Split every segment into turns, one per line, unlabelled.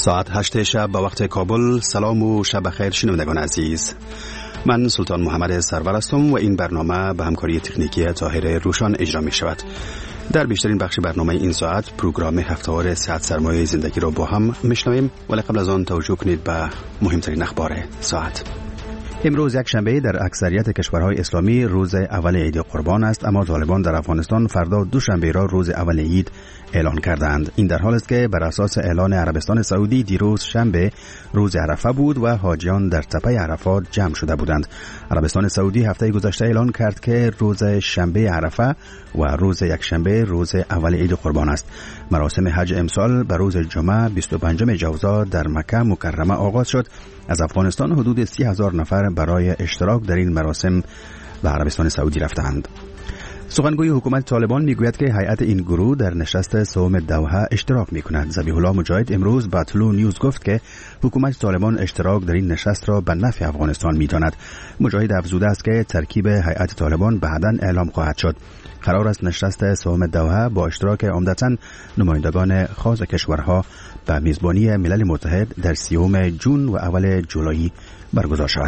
ساعت 8 شب به وقت کابل. سلام و شب بخیر شنوندگان عزیز. من سلطان محمد سرور هستم و این برنامه به همکاری تکنیکی طاهر روشان اجرا می شود. در بیشترین بخش برنامه این ساعت پروگرام هفته‌وار صحت سرمایه زندگی را با هم میشنویم، ولی قبل از آن توجه کنید به مهمترین اخبار ساعت. امروز یک شنبه در اکثریت کشورهای اسلامی روز اول عید قربان است، اما طالبان در افغانستان فردا دوشنبه را روز اول عید اعلان کردند. این در حالی است که بر اساس اعلان عربستان سعودی دیروز شنبه روز عرفه بود و حاجیان در تپه عرفات جمع شده بودند. عربستان سعودی هفته گذشته اعلان کرد که روز شنبه عرفه و روز یکشنبه روز اول عید قربان است. مراسم حج امسال به روز جمعه 25 جوزا در مکه مکرمه آغاز شد. از افغانستان حدود 30,000 نفر برای اشتراک در این مراسم به عربستان سعودی رفتند. سخنگوی حکومت طالبان میگوید که هیئت این گروه در نشست سوم دوحه اشتراک میکند. ذبیح الله مجاهد امروز به طلوع نیوز گفت که حکومت طالبان اشتراک در این نشست را به نفع افغانستان میداند. مجاهد افزوده است که ترکیب هیئت طالبان بعداً اعلام خواهد شد. قرار است نشست سوم دوحه با اشتراک عمدتاً نمایندگان خاص کشورها به میزبانی ملل متحد در 30 جون و اول جولای برگزار شود.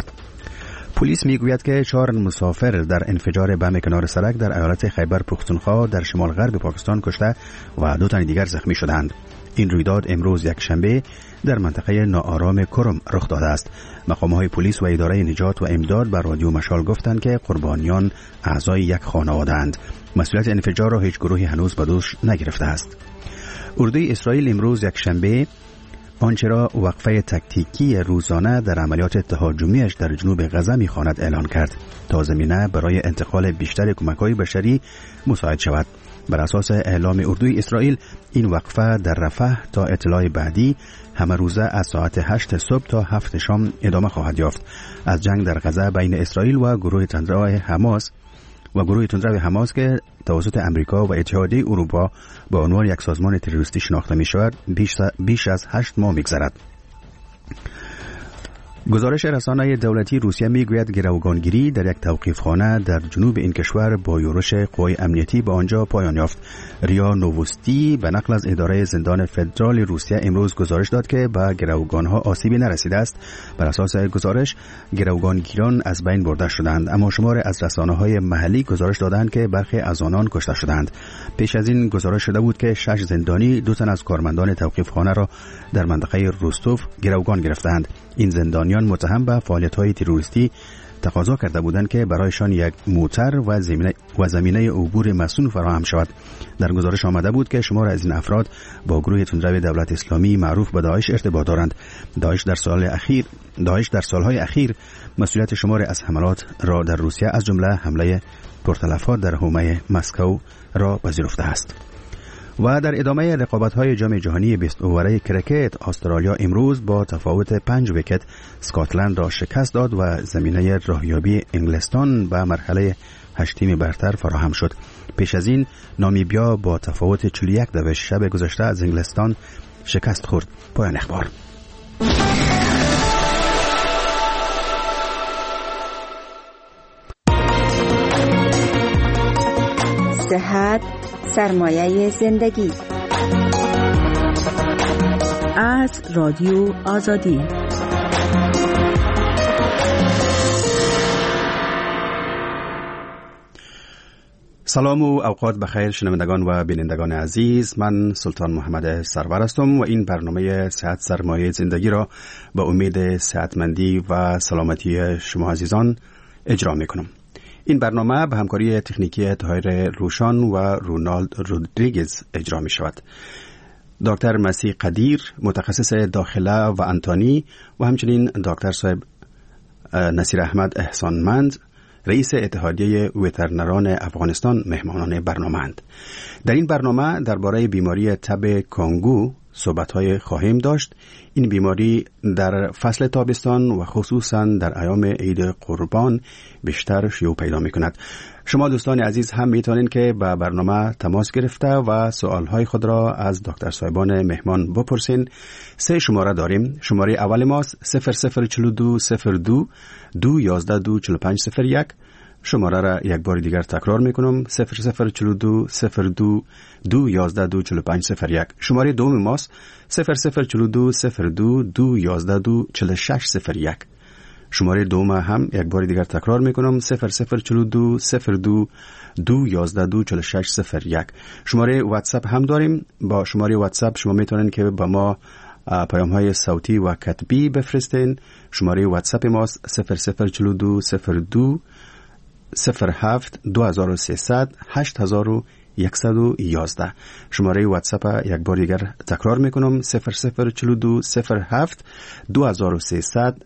پلیس میگوید که 4 مسافر در انفجار بم کنار سرک در ایالت خیبر پختونخوا در شمال غرب پاکستان کشته و 2 تن دیگر زخمی شدند. این رویداد امروز یک شنبه در منطقه ناآرام کرم رخ داده است. مقام‌های پلیس و اداره نجات و امداد بر رادیو مشال گفتند که قربانیان اعضای یک خانواده اند. مسئولیت انفجار را هیچ گروهی هنوز به دوش نگرفته است. اردوی اسرائیل امروز یک شنبه آنچه را وقفه تکتیکی روزانه در عملیات تهاجمیش در جنوب غزه می‌خواند اعلان کرد تا زمینه برای انتقال بیشتر کمک‌های بشری مساعد شود. بر اساس اعلام اردوی اسرائیل این وقفه در رفح تا اطلاع بعدی همه روزه از ساعت 8 صبح تا 7 شام ادامه خواهد یافت. از جنگ در غزه بین اسرائیل و گروه تندرو حماس که توسط امریکا و اتحادیه اروپا با عنوان یک سازمان تروریستی شناخته می شود بیش از 8 ماه می‌گذرد. گزارش رسانه دولتی روسیه میگوید گروگانگیری در یک توقیفخانه در جنوب این کشور با یورش قوای امنیتی به آنجا پایان یافت. ریا نووستی به نقل از اداره زندان فدرال روسیه امروز گزارش داد که به گروگانها آسیبی نرسیده است. بر اساس گزارش گروگانگیران از بین برده شدند، اما شمار از رسانه‌های محلی گزارش دادند که برخی از آنان کشته شدند. پیش از این گزارش شده بود که 6 زندانی 2 تن از کارمندان توقیفخانه را در منطقه روستوف گروگان گرفتند. این زندانیان متهم به فعالیت‌های تروریستی تقاضا کرده بودند که برایشان یک موتر و زمینه عبور مسون فراهم شود. در گزارش آمده بود که شمار از این افراد با گروه تندرو دولت اسلامی معروف به داعش ارتباط دارند. داعش در سالهای اخیر مسئولیت شمار از حملات را در روسیه از جمله حمله پرتلفات در حومه مسکو را پذیرفته است. و در ادامه رقابت‌های جام جهانی 20 اوره کرکت، استرالیا امروز با تفاوت 5 ویکت اسکاتلند را شکست داد و زمینه راهیابی انگلستان به مرحله 8 تیم برتر فراهم شد. پیش از این نامیبیا با تفاوت 41 شب گذشته از انگلستان شکست خورد. پایان اخبار.
صحت سرمایه زندگی از رادیو آزادی.
سلام و اوقات بخیر شنوندگان و بینندگان عزیز. من سلطان محمد سرور هستم و این برنامه صحت سرمایه زندگی را به امید صحتمندی و سلامتی شما عزیزان اجرا میکنم. این برنامه به همکاری تکنیکی طاهر روشان و رونالد رودریگز اجرا می شود. دکتر مسیح قدیر متخصص داخله و انتانی و همچنین دکتر صاحب نصیر احمد احسانمند رئیس اتحادیه وترنران افغانستان مهمانان برنامه اند. در این برنامه درباره بیماری تب کانگو صحبت‌های خواهیم داشت. این بیماری در فصل تابستان و خصوصاً در ایام عید قربان بیشتر شیوع پیدا می‌کند. شما دوستان عزیز هم می‌توانید که با برنامه تماس گرفته و سوال‌های خود را از دکتر صاحبان مهمان بپرسین. 3 شماره داریم. شماره اول ماست 0042 02 211 24501. شماره را یک بار دیگر تکرار میکنم 0042 02 211 24501. شماره دوم ماست 0042 02 211 24601. شماره دوم هم یک بار دیگر تکرار میکنم 0042 02 211 24601. شماره واتساپ هم داریم. با شماره واتساپ شما میتونین که با ما پیام های صوتی و کتبی بفرستین. شماره واتساپ ماست 0042 02 07 2300 8111. شماره واتساپ یک بار دیگر تکرار میکنم 0042 07 2300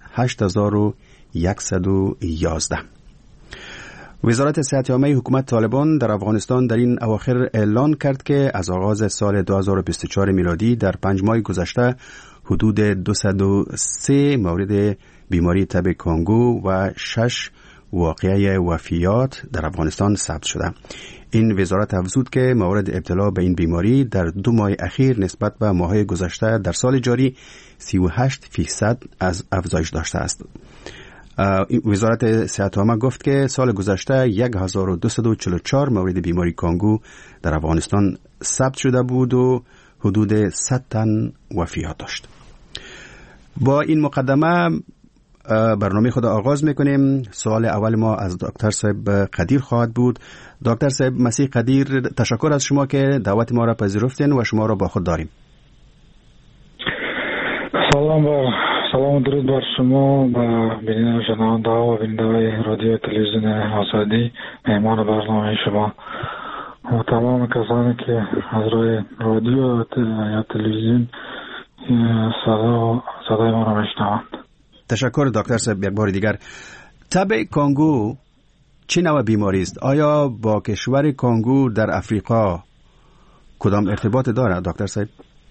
8111. وزارت صحت عامه حکومت طالبان در افغانستان در این اواخر اعلان کرد که از آغاز سال 2024 میلادی در 5 ماه گذشته حدود 203 مورد بیماری تب کانگو و 6 واقعه وفیات در افغانستان ثبت شده. این وزارت افزود که موارد ابتلا به این بیماری در 2 ماه اخیر نسبت به ماه‌های گذشته در سال جاری 38% از افزایش داشته است. وزارت صحت عامه گفت که سال گذشته 1244 مورد بیماری کانگو در افغانستان ثبت شده بود و حدود 100 تن وفیات داشت. با این مقدمه برنامه خود آغاز میکنیم. سوال اول ما از دکتر صاحب قدیر خواهد بود. دکتر صاحب مسیح قدیر، تشکر از شما که دعوت ما را پذیرفتین و شما را با خود داریم.
سلام و درود بر شما و شنونده و بیننده رادیو تلویزیون آزادی، مهمان برنامه شما و تمام کسانی که از روی رادیو یا تلویزیون صدای ما را میشنوند.
تشکر دکتر صاحب. یک بار دیگر، تب کانگو چه نوع بیماری است؟ آیا با کشور کانگو در افریقا کدام ارتباط دارد دکتر صاحب؟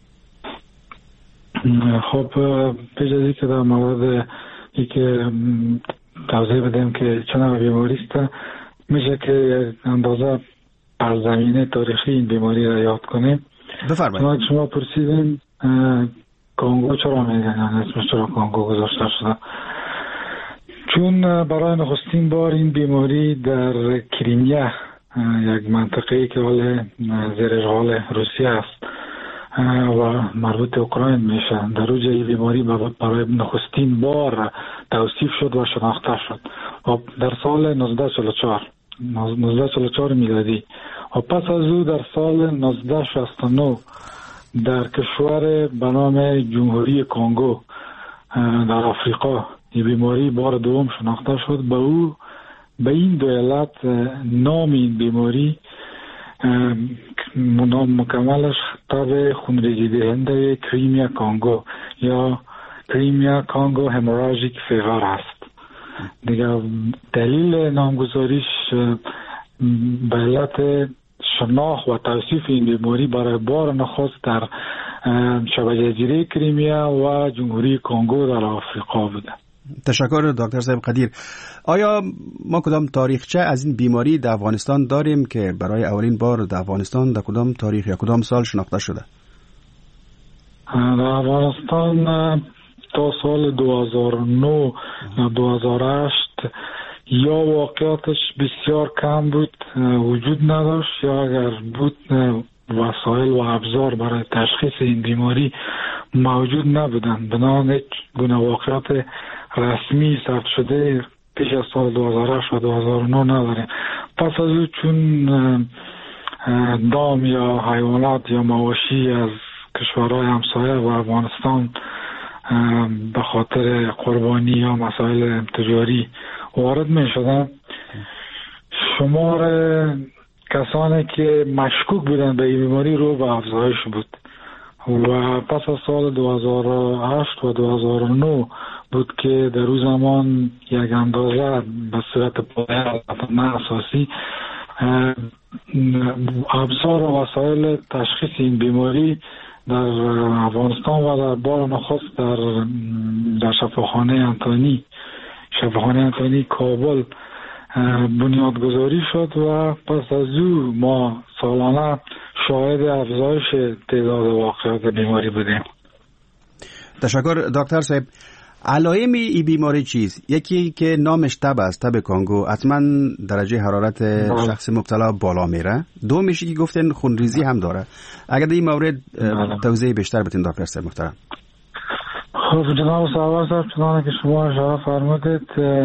خب پیش از اینکه در مورد اینکه توضیح بدیم که چه نوع بیماری است، میشه که اندازه بر زمینه تاریخی این بیماری را یاد کنیم.
بفرمایید.
شما پرسیدین کانگو چرا میگن، اسمش چرا کانگو گذاشته شده؟ چون برای نخستین بار این بیماری در کریمیا، یک منطقه‌ای که حال زیر اشغال روسیه است و مربوط اوکراین میشه، در اوج این بیماری برای نخستین بار توصیف شد و شناخته شد در سال 1944 میلادی و پس از او در سال 1969 در کشور به نام جمهوری کانگو در آفریقا این بیماری بار دوم شناخته شد. به این دو ایالت نام این بیماری مکملش تب خونریزی دهنده کریمیا کانگو یا کریمیا کانگو هموراژیک فیور است. دیگه دلیل نامگذاریش به علت شناخت و توصیف این بیماری برای بار نخست در شبه جزیره کریمیا و جمهوری کانگو در آفریقا بوده.
تشکر دکتر صاحب قدیر. آیا ما کدام تاریخچه از این بیماری در افغانستان داریم که برای اولین بار در افغانستان در کدام تاریخ یا کدام سال شناخته شده؟
در افغانستان تا سال 2009 یا 2008 یا واقعاتش بسیار کم بود، وجود نداشت، یا اگر بود وسایل و ابزار برای تشخیص این بیماری موجود نبودند. بنابراین هیچ گونه واقعات رسمی ثبت شده پیش از سال 2008 و 2009 نداریم. پس از او چون دام یا حیوانات یا مواشی از کشورهای همسایه و افغانستان به خاطر قربانی یا مسائل تجاری وارد می شدن، شمار کسانی که مشکوک بودن به این بیماری رو به افزایش بود و پس از سال 2008 و 2009 بود که در روز زمان یک اندازه به صورت پایه نه اساسی ابزار و وسایل تشخیص این بیماری در افغانستان و در بار نخست در شفاخانه انتونی کابل بنیادگذاری شد و پس از او ما سالانه شاهد افزایش تعداد واقعات بیماری بودیم.
تشکر دکتر صاحب. علائم این بیماری چیست؟ یکی که نامش تب است، تب کانگو، حتما درجه حرارت شخص مبتلا بالا میره. دومیشی که گفتن خونریزی هم داره. اگر در این مورد توضیح بیشتر بدین دکتر صاحب محترم.
خب جناب صاحب، چنانه که شما اشاره فرمودید،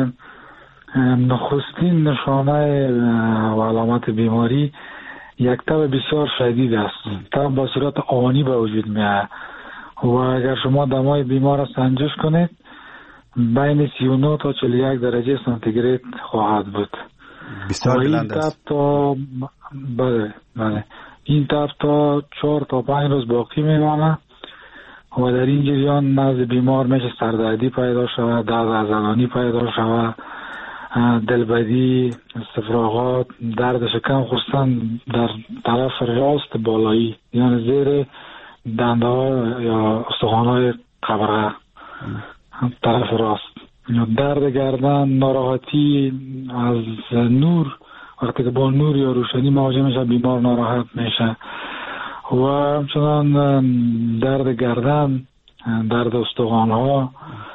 نخستین نشانه و علامت بیماری یک تب بسیار شدید است. تب با صورت آنی به وجود میاد و اگر شما دمای بیمار را سنجش کنید بین 39 تا 41 درجه سانتیگراد خواهد بود.
بسیار بلند است.
بله. این تب تا 4 تا 5 روز باقی میمانه و در این جریان نزد بیمار میشه سردردی پیدا شود، درد عضلانی پیدا شود، دلبدی، استفراغات، درد شکم، خصوصا در طرف راست بالایی، یعنی زیر دنده ها یا استخوان های قبرغه طرف راست، درد گردن، ناراحتی از نور، وقتی که با نور یا روشنی مواجه میشه بیمار ناراحت میشه و همچنان درد گردن، درد استخوان ها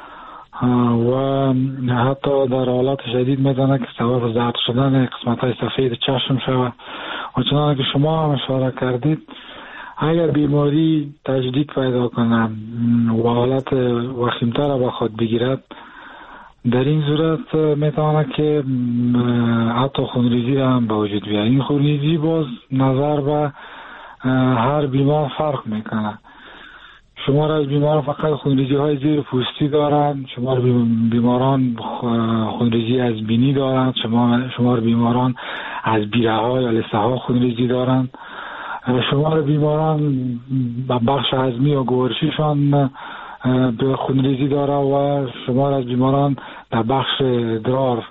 و حتی در حالات شدید میتونه که سبب زرد شدن قسمت های سفید چشم شود و چنانه که شما هم اشاره کردید اگر بیماری تجدید پیدا کنه و حالت وخیمتر به خود بگیرد، در این صورت میتونه که حتی خونریزی هم به وجود بیاد. این خونریزی باز نظر به هر بیمار فرق میکنه. شمار از بیماران فقط خونریزی های زیر پوستی دارند، شمار بیماران خونریزی از بینی دارند، شمار بیماران از بیره ها یا لثه ها خونریزی دارند، شمار بیماران بخش هضمی یا گوارشیشان به خونریزی داره و شمار از بیماران در بخش ادرار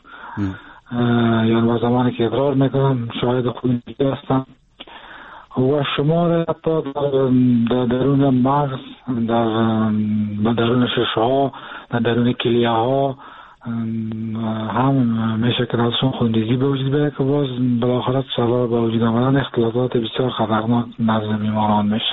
یعنی زمانی که ادرار میکنن شاید خونریزی هستند و شمار حتی در درون مغز، در درون ششه ها، در درون کلیه ها هم میشه که ازشون خونریزی به وجود بیاد که باز بالاخره سبب به وجود آمدن اختلالات بسیار خطرناک نزد بیماران میشه.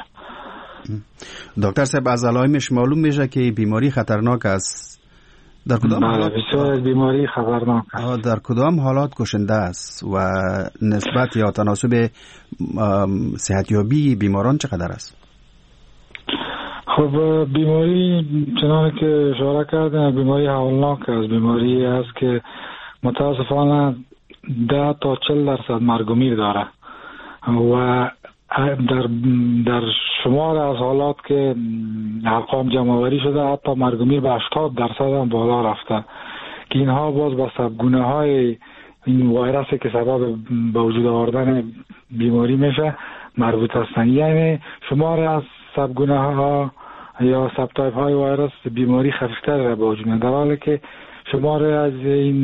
دکتر صاحب از علائمش معلوم میشه که بیماری خطرناک است. در کدام حالات
بسیار از بیماری خطرناک است؟
در کدام حالات کشنده است و نسبت یا تناسب صحتیابی بیماران چقدر است؟
خب بیماری چنانه که اشاره کردن بیماری هولناک است. بیماری است که متاسفانه 10 تا 40% مرگ و میر داره و در شمار از حالات که ارقام جمع‌آوری شده حتی مرگ و میر به 80% هم بالا رفته که اینها باز با سبگونه های این ویروسی که سبب به وجود آوردن بیماری میشه مربوط هستند. یعنی شمار از سبگونه ها یا سب تایپ های ویروس بیماری خفیفتر به وجود میاد، در حالی که شمار از این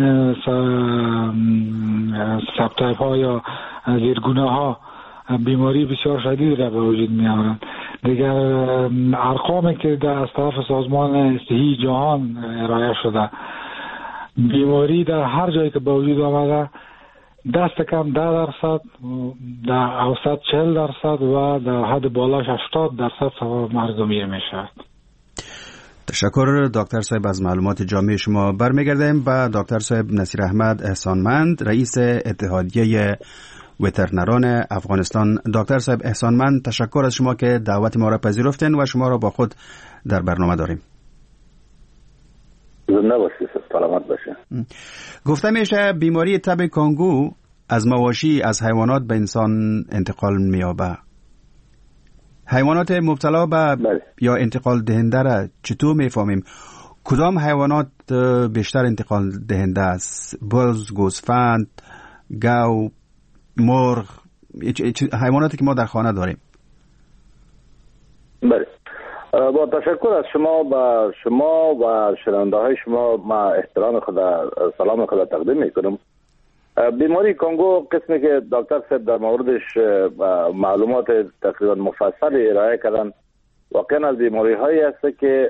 سب تایپ ها یا زیرگونه ها بیماری بسیار شدید را به وجود می آورند. دیگر ارقامی که از طرف سازمان صحی جهان ارائه شده بیماری در هر جایی که به وجود آمده دست کم 10%، در اوسط 40% و در حد بالاش 80% سبب مرگ و میر می شود.
تشکر دکتر صاحب از معلومات جامع شما. برمیگردیم به دکتر صاحب نصیر احمد احسانمند، رئیس اتحادیه وترنران افغانستان. دکتر صاحب احسانمند، تشکر از شما که دعوت ما را پذیرفتین و شما را با خود در برنامه داریم.
زنده باشید، سلامت باشید.
گفته میشه بیماری تب کانگو از مواشی از حیوانات به انسان انتقال می‌یابد. حیوانات مبتلا به یا انتقال دهنده را چطور میفهمیم؟ کدام حیوانات بیشتر انتقال دهنده است؟ بز، گوسفند، گاو، مرغ، حیواناتی که ما در خانه داریم.
بله، با تشکر از شما و شما و شنونده های شما ما احترام خود سلام خود تقدیم میکنم. بیماری کانگو قسمی که دکتر صاحب در موردش معلومات تقریبا مفصل ارائه کردن واقعا از بیماری هایی است که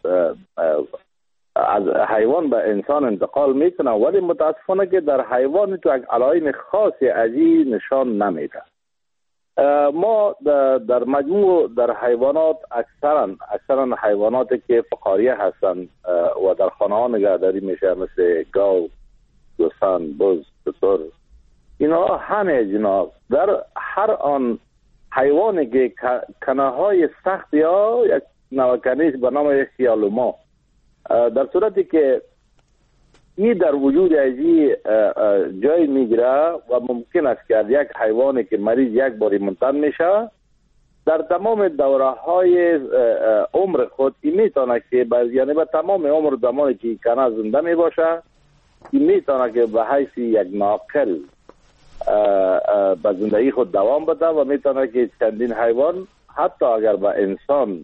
از حیوان به انسان انتقال میکنه، ولی متاسفانه که در حیوان تو یک علائم خاصی از این نشان نمیده. ما در مجموع در حیوانات اکثرا حیواناتی که فقاریه هستند و در خانه ها نگهداری میشه، مثل گاو، گوسفند، بز، شتر، اینا همه جناب در هر آن حیوانی که کنه های سخت یا یک نوکنیش به نام هیالوما، در صورتی که این در وجود ازی جای میگیره و ممکن است که یک حیوانی که مریض یک باری منتن میشه در تمام دوره های عمر خود این میتونه که یعنی به تمام عمر زمانی که کنه زنده میباشه این میتونه که به حیث یک ناقل به زندگی خود دوام بده و میتونه که چندین حیوان حتی اگر به انسان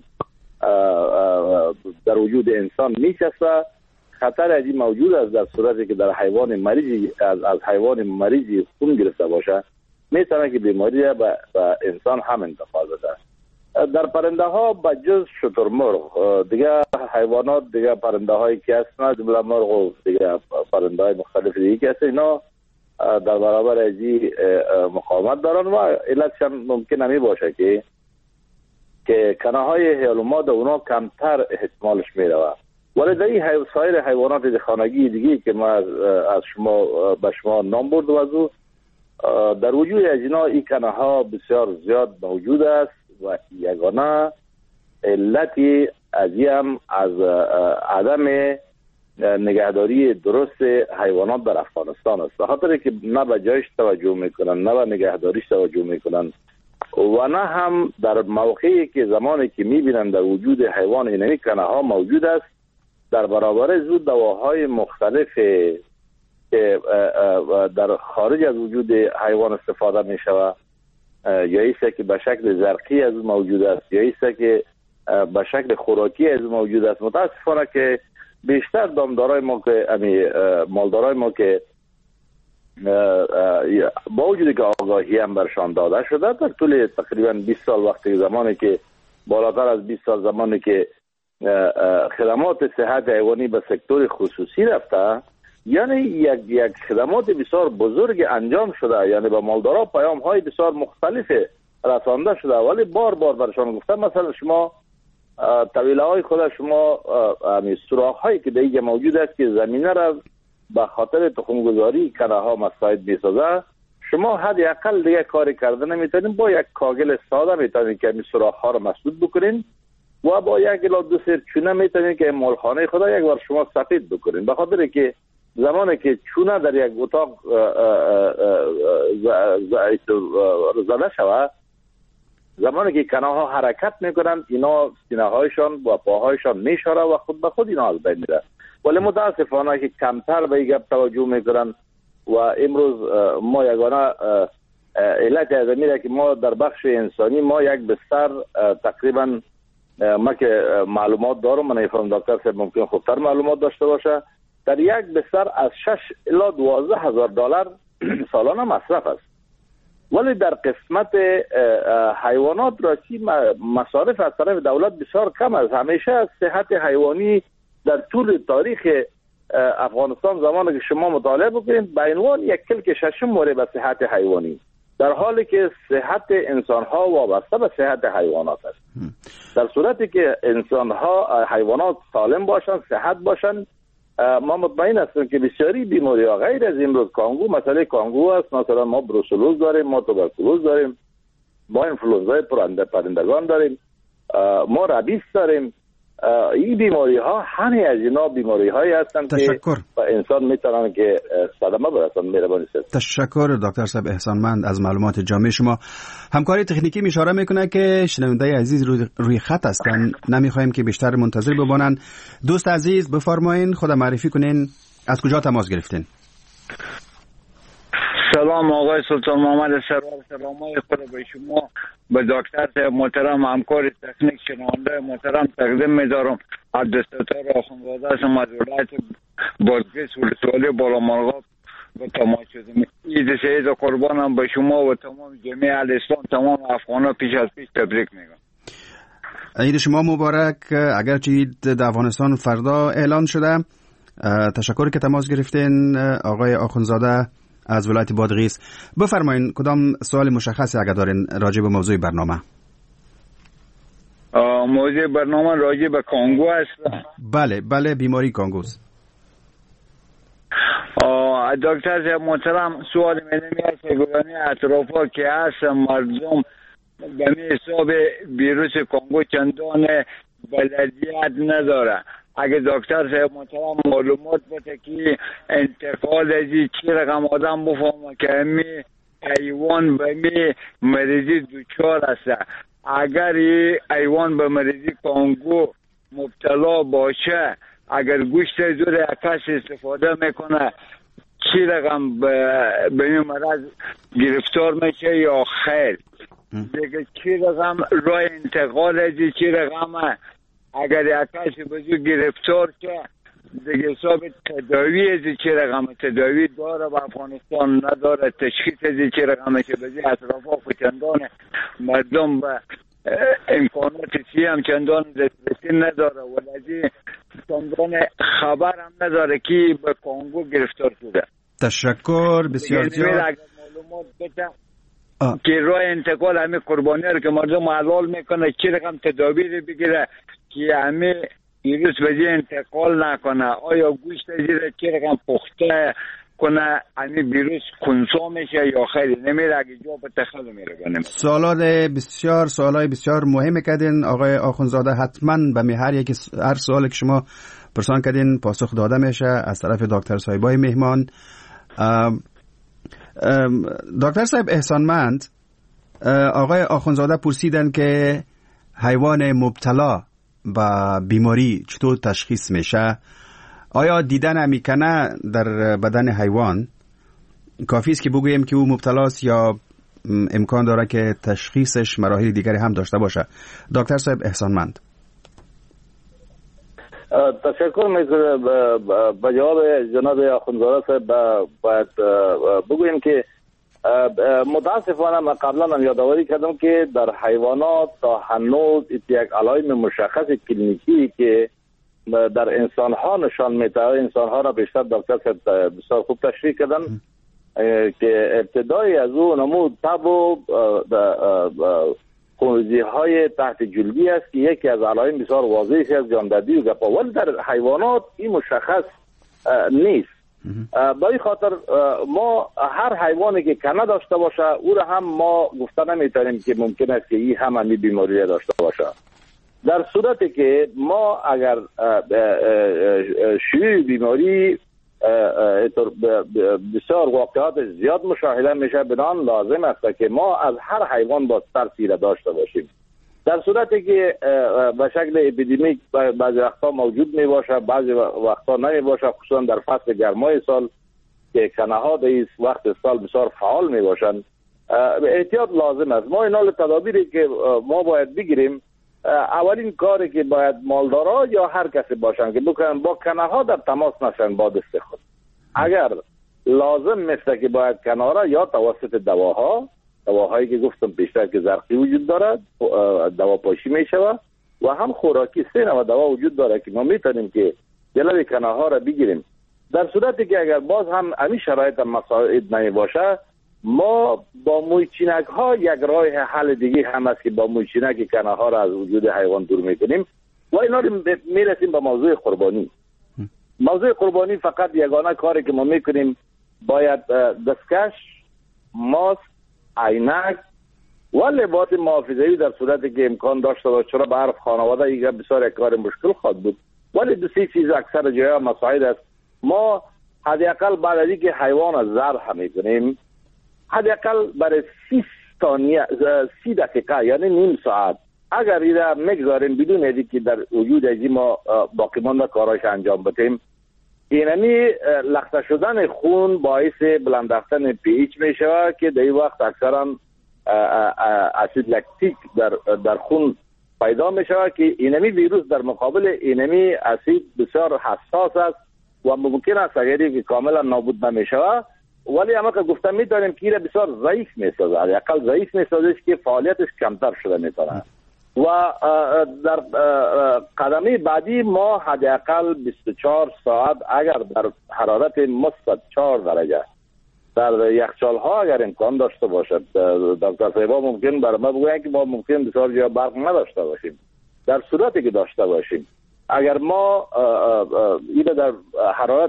در وجود انسان میچسته خطر ازی موجود است در صورتی که در حیوان مریضی از حیوان مریضی خون گرفته باشه میتونه که بیماری به انسان هم انتقال بده. در پرنده ها به جز شترمرغ دیگه حیوانات دیگه پرنده هایی که هستن جمله مرغ و دیگه پرنده های مختلف دیگه که هستن اینا در برابر ازی مقاومت دارن و علتش هم ممکن نمی باشه که کنه های هیالوما در اونا کمتر احتمالش میروه. ولی در این سایر حیوانات خانگی دیگه که ما از شما به شما نام برد و در وجود از اینا این کنه ها بسیار زیاد موجود است و یگانه علتی هم از عدم نگهداری درست حیوانات در افغانستان است، به خاطر که نه به جایش توجه میکنن، نه به نگهداریش توجه میکنن و نه هم در موقعی که زمانی که میبینن در وجود حیوان اینمی کنه ها موجود است در برابر زود دواهای مختلف که در خارج از وجود حیوان استفاده می شود، یا ایسته که به شکل زرقی از موجود است یا ایسته که به شکل خوراکی از موجود است. متاسفانه که بیشتر دامدارای ما که مالدارای ما که با وجودی که آگاهی هم برشان داده شده در طول تقریبا 20 سال وقتی زمانی که بالاتر از 20 سال زمانی که خدمات صحت حیوانی به سکتور خصوصی رفته، یعنی یک خدمات بسیار بزرگ انجام شده، یعنی به مالدارا پیام های بسیار مختلف رسانده شده، ولی بار برشان گفتم مثلا شما طویله های خود شما سوراخ هایی که دیگه موجود است که زمینه را به خاطر تخمگذاری کنه ها مساعد میسازه، شما حداقل دیگه کاری کرده نمیتونین، با یک کاغل ساده میتونین که این سوراخ ها را مسدود بکنین و با یک الا دو سر چونه میتونین که مالخانه خدا یک بار شما سفید بکنین، به خاطر که زمانی که چونه در یک اتاق زده شود، زمانی که کنه ها حرکت میکنن اینا سینه هایشان و پاهایشان میشاره و خود به خود اینا از بین میره. ولی متاسفانه که کمتر به این گپ توجه میکنن و امروز ما یگانه علت از میره که ما در بخش انسانی ما یک بستر تقریبا ما که معلومات دارم، من نمیفهم دکتر صاحب ممکن خوبتر معلومات داشته باشه، در یک بستر از 6 الی 12 هزار دلار سالانه مصرف است. ولی در قسمت حیوانات راستی مصارف از طرف دولت بسیار کم است. همیشه صحت حیوانی در طول تاریخ افغانستان زمانی که شما مطالعه بکنید به عنوان یک کلک ششم موره به صحت حیوانی، در حالی که صحت انسان ها وابسته به صحت حیوانات است. در صورتی که انسان ها حیوانات سالم باشند، صحت باشند، ما مطمئن هستیم که بسیاری بیماری ها غیر از امروز کانگو، مسئله کانگو است، مثلا ما بروسلوز داریم، ما توبرکولوز داریم، ما انفلوئنزای پرندگان داریم، ما ربیس داریم. این بیماری ها همه از اینا بیماری هایی هستند که انسان میتونن که صدمه برسن. مهربانی است.
تشکر دکتر صاحب احسانمند از معلومات جامع شما. همکاری تکنیکی اشاره میکنه که شنونده عزیز روی خط هستن، نمیخوایم که بیشتر منتظر بمانن. دوست عزیز بفرمایین، خود معرفی کنین، از کجا تماس گرفتین؟
سلام آقای سلطان محمد سرور، سلامای خود به شما، به دکتر محترم، همکار تکنیک، شنونده محترم تقدیم می‌دارم. عبدالستار آخوندزاده هستم از ولایت بادغیس ولسوالی بالامرغاب و تماشاچی. عید سعید قربانم به شما و تمام جمعی اهل اسلام، تمام افغان‌ها پیش از پیش تبریک میگم.
عید شما مبارک. اگرچه عید در افغانستان فردا اعلان شده. تشکر که تماس گرفتین آقای آخوندزاده از ولایت بادغیس. بفرمایید کدام سوال مشخصی اگر دارین راجع به موضوع برنامه؟
موضوع برنامه راجع به کانگو است.
بله بیماری کانگوست.
دکتر صاحب محترم، سوال من میاد که گویانی اطرافا که هست مردم به حساب ویروس کانگو چندان بلدیت نداره. اگه دکتر صاحب محترم معلومات بده که انتقال از چی رقم آدم بفهمه که همی حیوان به می مریضی دوچار است، اگر این حیوان به مریضی کانگو مبتلا باشه، اگر گوشت زور کس استفاده میکنه چی رقم به این مرض گرفتار میشه یا خیر؟ دیگه چی رقم راه انتقال از چی رقم اگر کسی به زور گرفتار که دیگه حساب تداوی از چی رقم تداوی داره و افغانستان نداره، تشخیص از چی رقم که به زور اطرافا چندان مردم به امکانات هم چندان دسترسی نداره و لذی چندان خبر هم نداره که به کانگو گرفتار شده.
تشکر بسیار زیاد.
اگر معلومات بده که راه انتقال همه قربانی رو که مردم حلال میکنه چی رقم تدابیر رو بگیره که همه ویروس به انتقال نکنه، آیا گوشت زیر چی رقم پخته کنه همه ویروس کنسو میشه یا خیلی نمیره، اگه جا به تخیل میره بنیم.
سوالای بسیار مهم کردین آقای آخونزاده. حتما به هر سوالی که شما پرسان کردین پاسخ داده میشه از طرف دکتر صاحبای مهمان. دکتر صاحب احسانمند، آقای آخونزاده پرسیدن که حیوان مبتلا به بیماری چطور تشخیص میشه؟ آیا دیدن میکنه در بدن حیوان کافی است که بگوییم که او مبتلاست یا امکان داره که تشخیصش مراحل دیگری هم داشته باشه؟ دکتر صاحب احسانمند.
تشکر میکنم. به جواب جناب آخونزاده صاحب باید بگویم که متاسفانه من قبلا هم یادآوری کردم که در حیوانات تا هنوز یک علائم مشخص کلینیکی که در انسان ها نشان میده، انسان ها را بیشتر دکتر صاحب بسیار خوب تشریح کردن که ابتدای از او نمود تب و خونریزی های تحت جلدی است که یکی از علائم بسیار واضحی از جاندهی و گپا، ولی در حیوانات این مشخص نیست. با این خاطر ما هر حیوانی که کنه داشته باشه او را هم ما گفته نمیتونیم که ممکن است که این هم همین بیماری را داشته باشه. در صورتی که ما اگر شیوع بیماری بسیار واقعات زیاد مشاهده میشه، بدان لازم است که ما از هر حیوان با ترسی را داشته باشیم. در صورتی که به شکل اپیدمیک بعضی وقتا موجود می باشه، بعضی وقتا نمی باشه، خصوصا در فصل گرمای سال که کنه ها در این وقت سال بسیار فعال می باشند، احتیاط لازم است. ما این تدابیری که ما باید بگیریم، اولین کاری که باید مالدارا یا هر کسی باشن که بکنن با کنه ها در تماس نشن با دست خود. اگر لازم مثل که باید کنارا یا توسط دواهایی که گفتم پیشتر که زرقی وجود دارد دوا پاشی می شود و هم خوراکی 3 نوع دوا وجود داره که ما میتونیم که جلوی کنه ها را بگیریم. در صورتی که اگر باز هم همین شرایط مساعد نمی باشه، ما با مویچینک ها یک راه حل دیگه هم است که با مویچینک کنه ها را از وجود حیوان دور میکنیم و اینا رو میرسیم به موضوع قربانی. موضوع قربانی فقط یگانه کاری که ما میکنیم باید دستکش، ماسک، عینک و لباس محافظه‌ای در صورتی که امکان داشته باشه، چرا به هر خانواده ایگه بسیار یک کار مشکل خواهد بود، ولی دو سه چیز اکثر جاها مساعد است. ما حداقل بعد از اینکه حیوان از ذبح میکنیم، حداقل برای 30 دقیقه یعنی نیم ساعت اگر ایده میگذاریم بدون ازی که در وجود ازی ما باقی مانده کاراش انجام بدیم، اینمی لخته شدن خون باعث بلند رفتن pH می شود که در این وقت اکثرا اسید لکتیک در خون پیدا می شود که اینمی ویروس در مقابل اینمی اسید بسیار حساس است و ممکن است اگری که کاملا نابود نمی شود، ولی اما که گفتم می داریم که ایره بسیار ضعیف می سازه، حداقل ضعیف می سازه که فعالیتش کمتر شده می تونه. و در قدمی بعدی ما حداقل 24 ساعت اگر در حرارت مثبت 4 درجه در یخچال ها اگر امکان داشته باشد، دکتر صاحبا ممکن برای ما بگویند که ما ممکن بسیار جا برق نداشته باشیم. در صورتی که داشته باشیم، اگر ما اینو در حرارت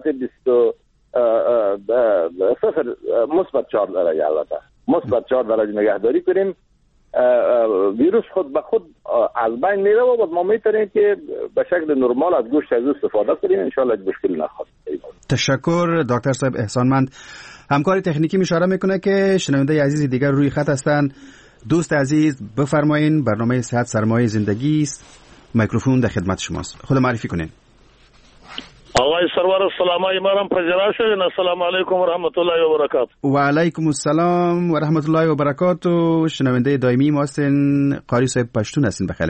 مثبت 4 درجه، البته مثبت 4 درجه نگهداری کنیم، ویروس خود به خود از بین میره و ما میتونیم که به شکل نرمال از گوشت از استفاده کنیم. ان شاء الله مشکل نخواهد.
تشکر دکتر صاحب احسانمند. همکار تکنیکی اشاره میکنه که شنونده عزیز دیگر روی خط هستند. دوست عزیز بفرمایین، برنامه صحت سرمایه زندگی است، میکروفون در خدمت شماست، خود معرفی کنین.
آقای سرور سلامای مرام پذیرا شدین. السلام علیکم و رحمت الله و برکاته.
و علیکم السلام و رحمت الله و برکاته. شنونده دائمی ما هستین، قاری صاحب پشتون هستین بخیر؟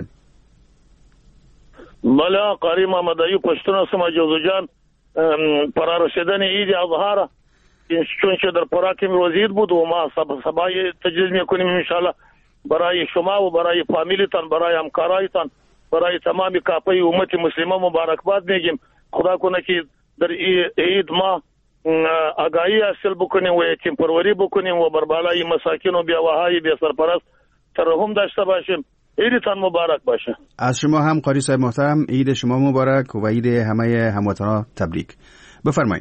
بله قاری محمد ایوب پشتون هستم. جوزو جان فرار شدن عید اضحا چون که در پراک روزید بود و ما صبای تجهیز میکنیم انشالله برای شما و برای فامیلیتان، برای همکارایتان، برای تمام کاپی امت مسلمه مبارکباد میگیم. خدا کنه که در عید ما آگاهی حاصل بکنیم و یتیم پروری بکنیم و بر بالای مساکین و بی‌وهای بی سرپرست ترحم داشته باشیم. عیدتان مبارک باشه.
از شما هم قاری صاحب محترم، عید شما مبارک و عید همه هموطنان تبریک. بفرمایید.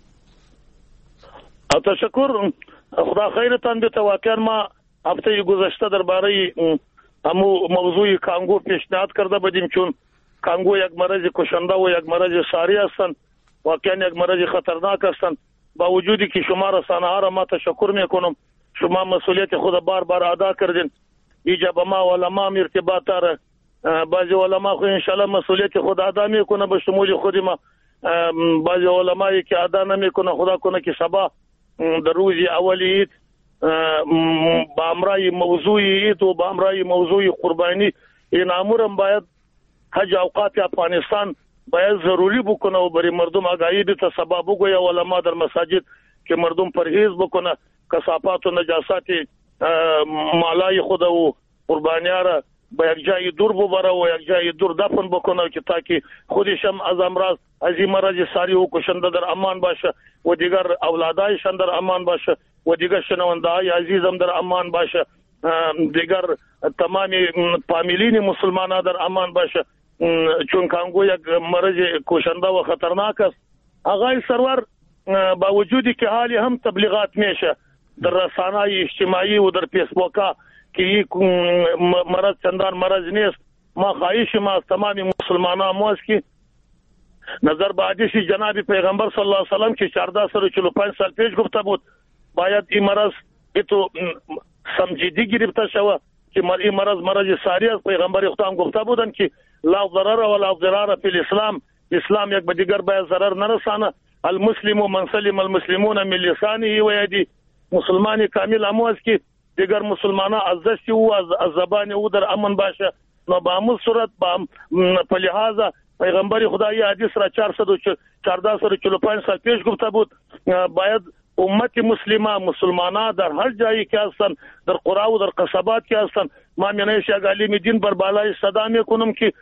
تشکر، خدا خیرتان بده. واقعا ما هفته گذشته درباره موضوع کانگو پیشنهاد کرده بودیم، چون کانگو یک مرض کشنده و یک مرض ساری هستند، واقعا یک مرض خطرناک هستند. با وجودی که شما رسانه ها را ما تشکر میکنم، شما مسئولیت خود بار بار ادا کردین. ایجا با ما علما ارتباط داره، بعضی علما خو انشالله مسئولیت خود ادا میکنه به شمول خود ما. بعضی علمایی که ادا نمیکنه خدا کنه که شبا در روز اولی عید با امرای موضوع عید و با امرای موضوع قربانی این امورم باید حج اوقات افغانستان باید ضروری بکنه و برای مردم آگاهی بده، سبب بگویه علما در مساجد که مردم پرهیز بکنه، کثافات و نجاسات مالای خود و قربانی‌ها را به یک جای دور ببره و یک جای دور دفن بکنه که تاکه خودش هم از امراض از این مرض ساری و کشنده در امان باشه و دیگر اولادایشان در امان باشه و دیگر شنونده‌های عزیزم در امان باشه، دیگر تمام فامیلین مسلمانان در امان باشه، چون کانگو یک مرض کشنده و خطرناک است. آقای سرور با وجودی که حالی هم تبلیغات میشه در رسانه‌های اجتماعی و در فیسبوک که این مرض چندان مرض نیست، ما خواهش ما از تمام مسلمانان ما است که نظر به حدیث جناب پیغمبر صلی الله علیه و سلم که 1445 سال پیش گفته بود باید این مرض ایتو سمجیدی گرفته شود که این مرض ساری است. پیغمبر خدا هم گفته بودن که لا ضرر ولا ضرار فی الاسلام، اسلام یک به دیگر باید ضرر نرسانه. المسلم من سلم المسلمون من لسانه و یدی، مسلمان کامل همو است که دیگر مسلمانان از دست او از زبان او در امن باشه. نو با همون صورت په لحاظ پیغمبر خدا یه حدیث را 1445 سال پیش گفته بود باید امت مسلمه مسلمانان در هر جایی که هستن، در قرا و در قصبات که هستن، ما میانه شاگالی دین بر بالای صدا میکنم که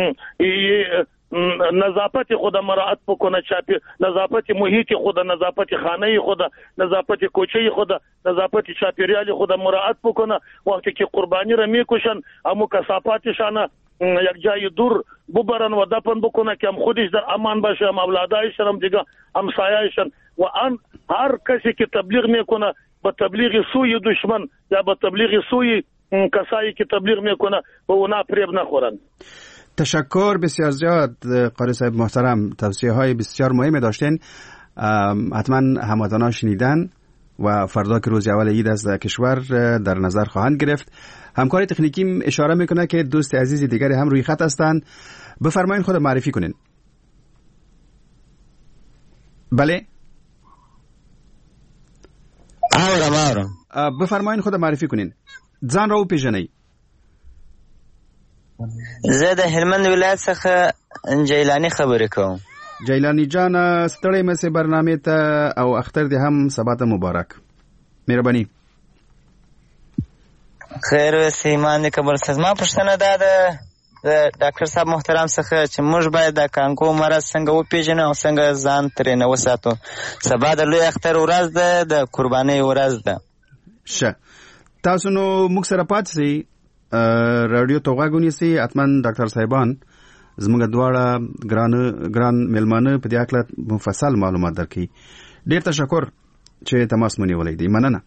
نظافت خود مراعات بکنه، نظافت محیط خود، نظافت خانه خود، نظافت کوچه خود، نظافت چاپیریال خود مراعات بکنه. وقتی که قربانی را میکشن امو کثافاتشان یک جای دور ببرن و دفن بکنه که هم خودش در امان باشه، هم اولادایش هم دیگه همسایه‌ایشان. و هر کسی که تبلیغ میکنه با تبلیغ سوی دشمن یا با تبلیغ سوی کسایی که تبلیغ میکنه به اونا فریب نخورن.
تشکر بسیار زیاد قاری صاحب محترم، توصیه های بسیار مهمی داشتین، حتما هموطنان شنیدن و فردا که روز اول عید از کشور در نظر خواهند گرفت. همکار تکنیکیم اشاره میکنه که دوست عزیز دیگری هم روی خط هستند، بفرمایید خود معرفی کنین. بله
آورم
بفرمایید خود معرفی کنین، ځان را وپیژنئ.
زه د هلمند ولایت څخه جیلانی خبرې کوم.
جیلانی جان ستړی مې برنامه ته او اختر دې هم سبات مبارک. مهرباني.
خیر و سیمان دې قبل سزما پښتنه ده ډاکټر صاحب محترم څخه چې موږ باید د کانګو مرض څنګه وپېژنو او څنګه ځان ترې نه وساتو. سبا د لوی اختر ورځ ده، د قربانۍ ورځ ده.
ښه، تاسو نو موږ سره پاتې سئ، رادیو ته غوږ ونیسئ. حتما ډاکټر صاحبان زموږ دواړه ګران مېلمانه په دې هکله مفصل معلومات درکړي. ډېر تشکر چې تماس مو نیولی دی. مننه.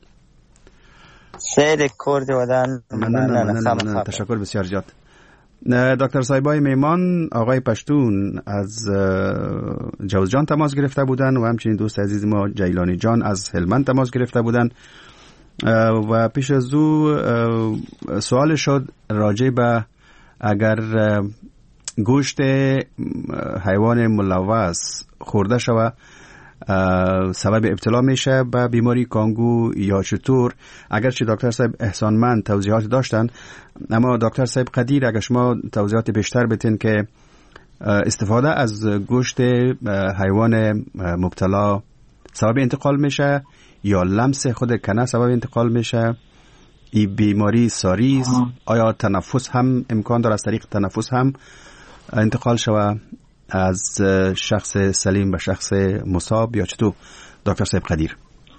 سیر کور دی ودان.
مننه. تشکر بسیار زیاد. دکتر صاحبای میمان آقای پشتون از جوزجان تماس گرفته بودن و همچنین دوست عزیز ما جیلانی جان از هلمند تماس گرفته بودن و پیش از او سوال شد راجع به اگر گوشت حیوان ملوث خورده شود سبب ابتلا میشه به بیماری کانگو یا چطور. اگرچه دکتر صاحب احسانمند توضیحات داشتن، اما دکتر صاحب قدیر اگر شما توضیحات بیشتر بتین که استفاده از گوشت حیوان مبتلا سبب انتقال میشه یا لمس خود کنه سبب انتقال میشه؟ این بیماری ساری است، آیا تنفس هم امکان داره از طریق تنفس هم انتقال شود از شخص سلیم به شخص مصاب یا چطور دکتر صاحب قدیر؟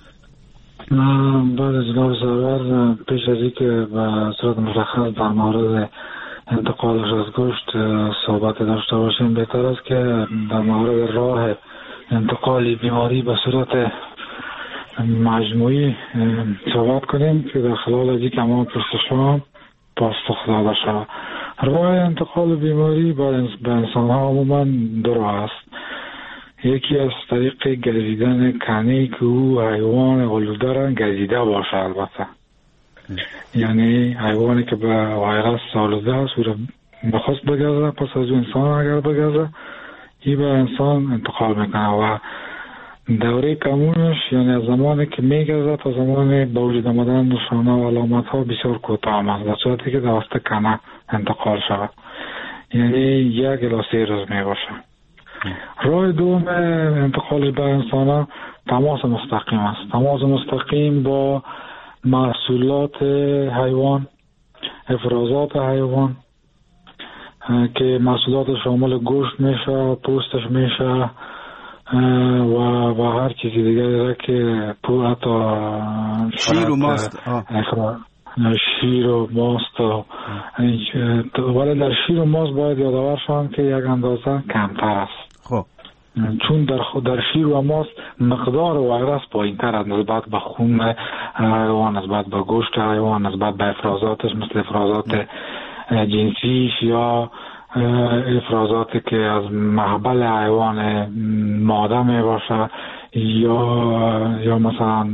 بعد جناب سرور پیش از اینکه به صورت مشخص در مورد انتقالش از گوشت صحبت داشته باشیم، بهتر است که در مورد راه انتقال بیماری به صورت مجموعی صحبت کنیم که در خلال از اینکه ما پرسش شما پاسخ داده شود. راه انتقال بیماری به انسان ها عموما دو راه است. یکی از طریق گزیدن کنی که او حیوان آلوده را گزیده باشه، البته یعنی حیوانی که به ویروس آلوده است او را بخواست بگذره، پس از او انسان اگر بگذره این به انسان انتقال میکنه و دوره کمونش یعنی از زمانی که میگذره تا زمان به وجود آمدن نشانه و علامت ها بسیار کوتاه است، در صورتی که توسط کنه انتقال شود، یعنی 1 الی 3 روز میباشه. راه دوم انتقال به انسان ها تماس مستقیم است. تماس مستقیم با محصولات حیوان، افرازات حیوان که محصولات شامل گوشت میشه، پوستش میشه و هر چیزی دیگه که حتی
شیر و ماست،
شیر و ماست ولی در شیر و ماست باید یادآور شوم که یک اندازه کمتر است.
خب
چون در شیر و ماست مقدار ویروس پایین‌تر است نسبت به خون حیوان، نسبت به گوشت حیوان، نسبت به افرازاتش مثل افرازات جنسیش یا افرازاتی که از محبل حیوان ماده می باشه یا مثلا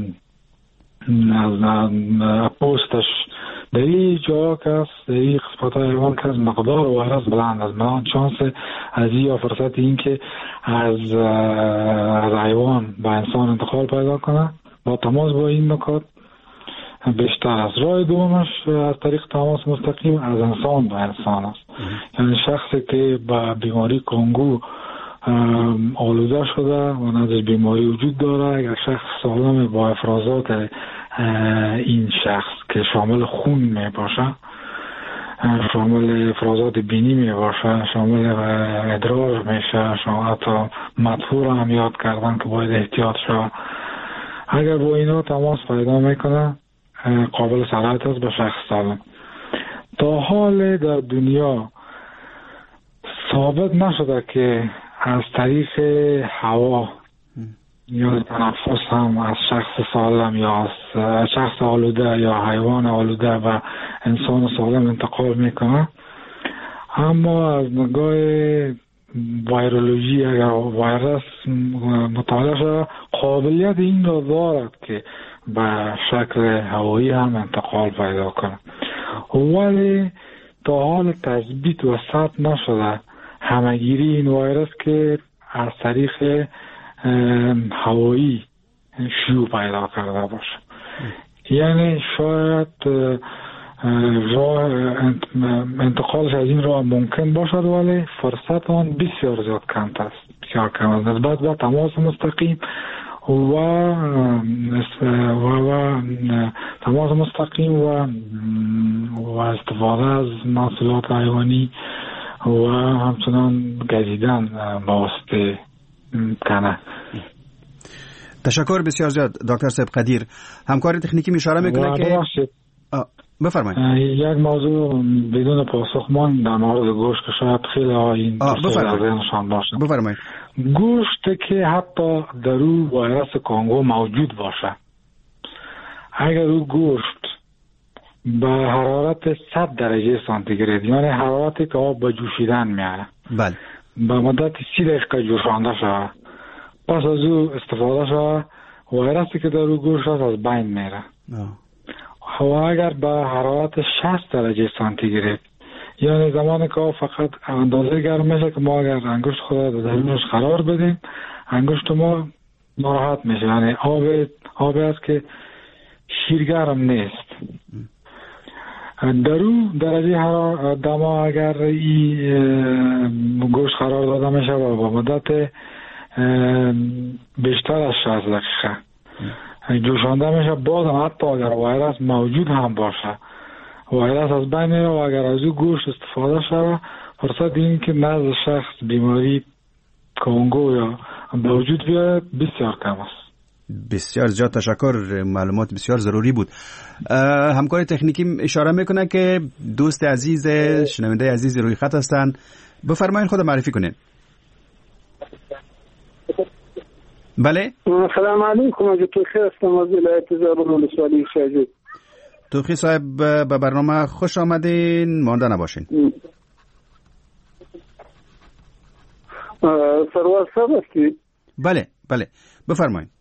از پوستش. در این جا که است، در این قسمت حیوان که از مقدار ویروس بلند است، من چانس از این یا فرصت این که از حیوان به انسان انتقال پیدا کنه با تماس با این نکات بیشتر است. راه دومش از طریق تماس مستقیم از انسان به انسان است، یعنی شخصی که با بیماری کانگو آلوده شده و نداشت بیماری وجود داره، اگر شخص سالم با افرازات این شخص که شامل خون می باشه، شامل افرازات بینی می باشه، شامل ادرار میشه، شامل حتی مدفوع هم یاد کردن که باید احتیاط شود. اگر با اینا تماس پیدا میکنه قابل سرایت است به شخص سالم. تا حال در دنیا ثابت نشده که از طریق هوا یا تنفس هم از شخص سالم یا از شخص آلوده یا حیوان آلوده و انسان سالم انتقال میکنه، اما از نگاه ویرولوژی اگر ویروس مطالعه شده قابلیت این را دارد که به شکل هوایی هم انتقال پیدا کنه، ولی تا حال تثبیت و ثبت نشده همگیری این ویروس که از طریق هوایی شیوع پیدا کرده باشه. یعنی شاید راه انتقالش از این راه ممکن باشد ولی فرصت آن بسیار زیاد کم است، بسیار کم است نسبت به تماس مستقیم و تماس مستقیم و استفاده از محصولات حیوانی و همچنان گزیدن با واسطه کنه.
تشکر بسیار زیاد دکتر صاحب قدیر. همکار تکنیکی اشاره میکنه که بفرمایید.
یک موضوع بدون پاسخ ماند در مورد گوشت که شاید خیلی این نشان باشه.
بفرمایید.
گوشت که حتی در او ویروس کانگو موجود باشه، اگر او گوشت به حرارت 100 درجه سانتیگراد، یعنی حرارتی که آب به جوشیدن میاره،
بله،
به مدت 30 دقیقه جوشانده شود، پس از او استفاده شود، ویروسی که در او گوشت است از بین میره. و اگر به حرارت 60 درجه سانتیگراد، یعنی زمانی که فقط اندازه گرم میشه که ما اگر انگشت خود در درونش قرار بدیم، انگشت ما ناراحت میشه، یعنی آبی است که شیرگرم نیست. در او درجه حرارت دما اگر این گوشت قرار داده میشه و با مدت بیشتر از 60 دقیقه جوشانده میشه، بازم حتی اگر ویروس موجود هم باشه، ویروس از بین میره و اگر از او گوشت استفاده شده، فرصت این که نزد شخص بیماری کانگو یا به وجود بیاید بسیار کم است.
بسیار زیاد تشکر، معلومات بسیار ضروری بود. همکار تکنیکی اشاره میکنه که دوست عزیز، شنونده عزیز روی خط هستن. بفرمایید خود معرفی کنید. بله.
سلام علیکم، از توخی هستم از ولایت زابل ولسوالی شجاع.
توخی صاحب به برنامه خوش آمدین، مانده نباشین.
سروار صاحب هستی؟
بله بله بفرمایید.